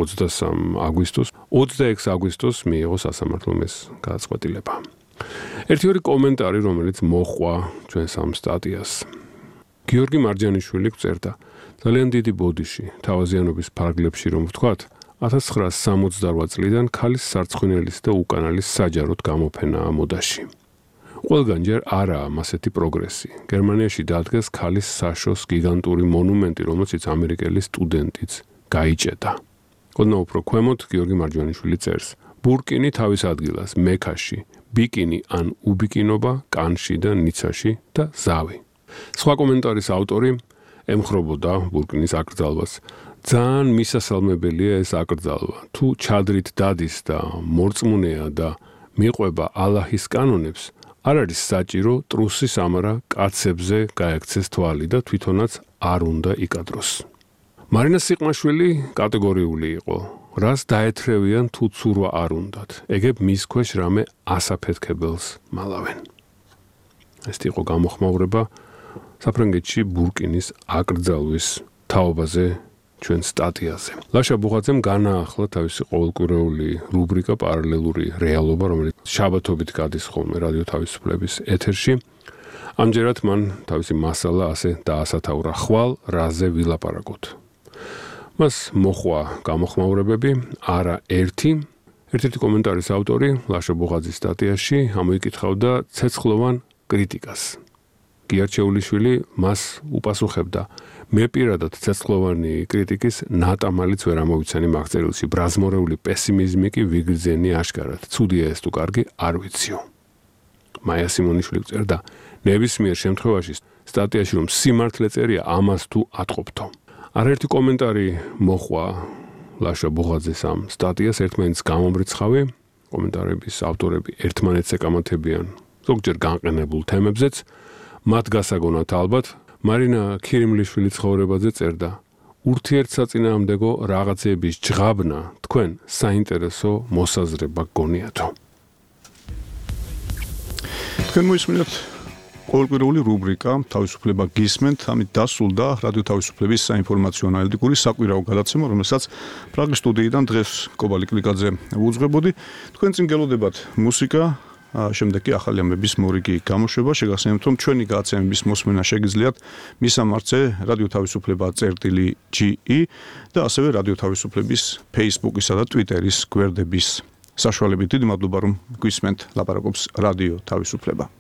23 აგვისტოს, 26 აგვისტოს მიიღო სასამართლომ ეს გადაწყვეტილება. ერთი-ორი კომენტარი, რომელიც მოჰყვა ჩვენს ამ სტატიას. გიორგი მარჯანიშვილი გვწერდა, ძალიან დიდი ბოდიში, თავაზიანობის ფარგლებში რომ ვთქვათ, 1968 წლიდან ქალის სარცხვინელის და უკანალის საჯაროდ გამოფენაა მოდაში. ყველგან ჯერ არაა ასეთი პროგრესი. გერმანიაში დადგეს ქალის საშოს გიგანტური მონუმენტი, რომელშიც ამერიკელი სტუდენტიც გაიჭედა. ოდნავ უფრო ქვემოთ გიორგი მარჯანიშვილი წერს, ბურკინი თავის ადგილას მექაში, ბიკინი ან უბიკინობა კანში და ნიცაში და ზავი. სხვა კომენტარის ავტორი ემხრობოდა ბურკინის აკრძალვას. ძალიან მისასალმებელია ეს აკრძალვა. თუ ჩადრით დადის და მორწმუნეა და მიყვება ალაჰის კანონებს, არ არის საჭირო ტრუსის ამარა კაცებზე გაექცეს თვალი და თვითონაც არ უნდა იკადროს. მარინა სიყმაშვილი კატეგორიული იყო. რას დაეთრევიან თუ ცურვა არ უნდათ. ეგებ მის ქვეშ რამე ასაფეთქებელს მალავენ. ეს იყო გამოხმაურება საფრანგეთში ბურკინის აკრძალვის თაობაზე ჩვენ სტატიაზე. ლაშა ბუღაძემ განაახლა თავისი ყოველკვირეული რუბრიკა პარალელური რეალობა, რომელიც შაბათობით გადის ხოლმე რადიო თავისუფლების ეთერში. ამჯერად მან თავისი მასალა ასე დაასათაურა, ხვალ რაზე ვილაპარაკოთ. მას მოხვა გამოხმაურებები, არა ერთ-ერთი კომენტარის ავტორი ლაშა ბუღაძის სტატიაში ამოიკითხავდა ცეცხლოვან კრიტიკას. გიარჩეულიშვილი მას უპასუხებდა, მე პირადად ცეცხლოვანი კრიტიკის ნატამალიც ვერ ამოვიცანი მაგწერილში, ბრაზმორეული პესიმიზმი კი ვიგრძენი აშკარად. ცუდია ეს თუ კარგი, არ ვიციო. მაია სიმონიშვილი წერდა, ნებისმიერ შემთხვევაში სტატიაში რომ სიმართლე წერია, ამას თუ ატყობთო. არაერთი კომენტარი მოხვა ლაშა ბუღაძეს ამ სტატიას, ერთმანეთს გამომრიცხავი, კომენტარების ავტორები ერთმანეთს ეკამათებიან ზოგჯერ განყენებულ თემებზეც, მათ გასაგონად ალბათ, მარინა ქირიმლიშვილი ცხოვრებაზე წერდა, ურთიერთსაწინააღმდეგო რაღაცეების ჯღაბნა თქვენ საინტერესო მოსაზრება გონიათო. თქვენ მოისმინეთ ყოველკვირეული რუბრიკა თავისუფლება გისმენთ, ამით დასრულდა რადიო თავისუფლების საინფორმაციო ანალიტიკური საკვირაო გადაცემა, რომელსაც პრაღის სტუდიიდან დღეს კობალი კლიკაძე უძღვებოდი. თქვენ წინ გელოდებათ მუსიკა, შემდეგ კი ახალი ამბების მორიგი გამოშვება. შეგახსენებთ, რომ ჩვენი გადაცემების მოსმენა შეგიძლიათ მისამართზე რადიო თავისუფლება.ge და ასევე რადიო თავისუფლების Facebook-ისა და Twitter-ის გვერდების საშუალებით. დიდი მადლობა, რომ გვისმენთ, ლაპარაკობს რადიო თავისუფლება.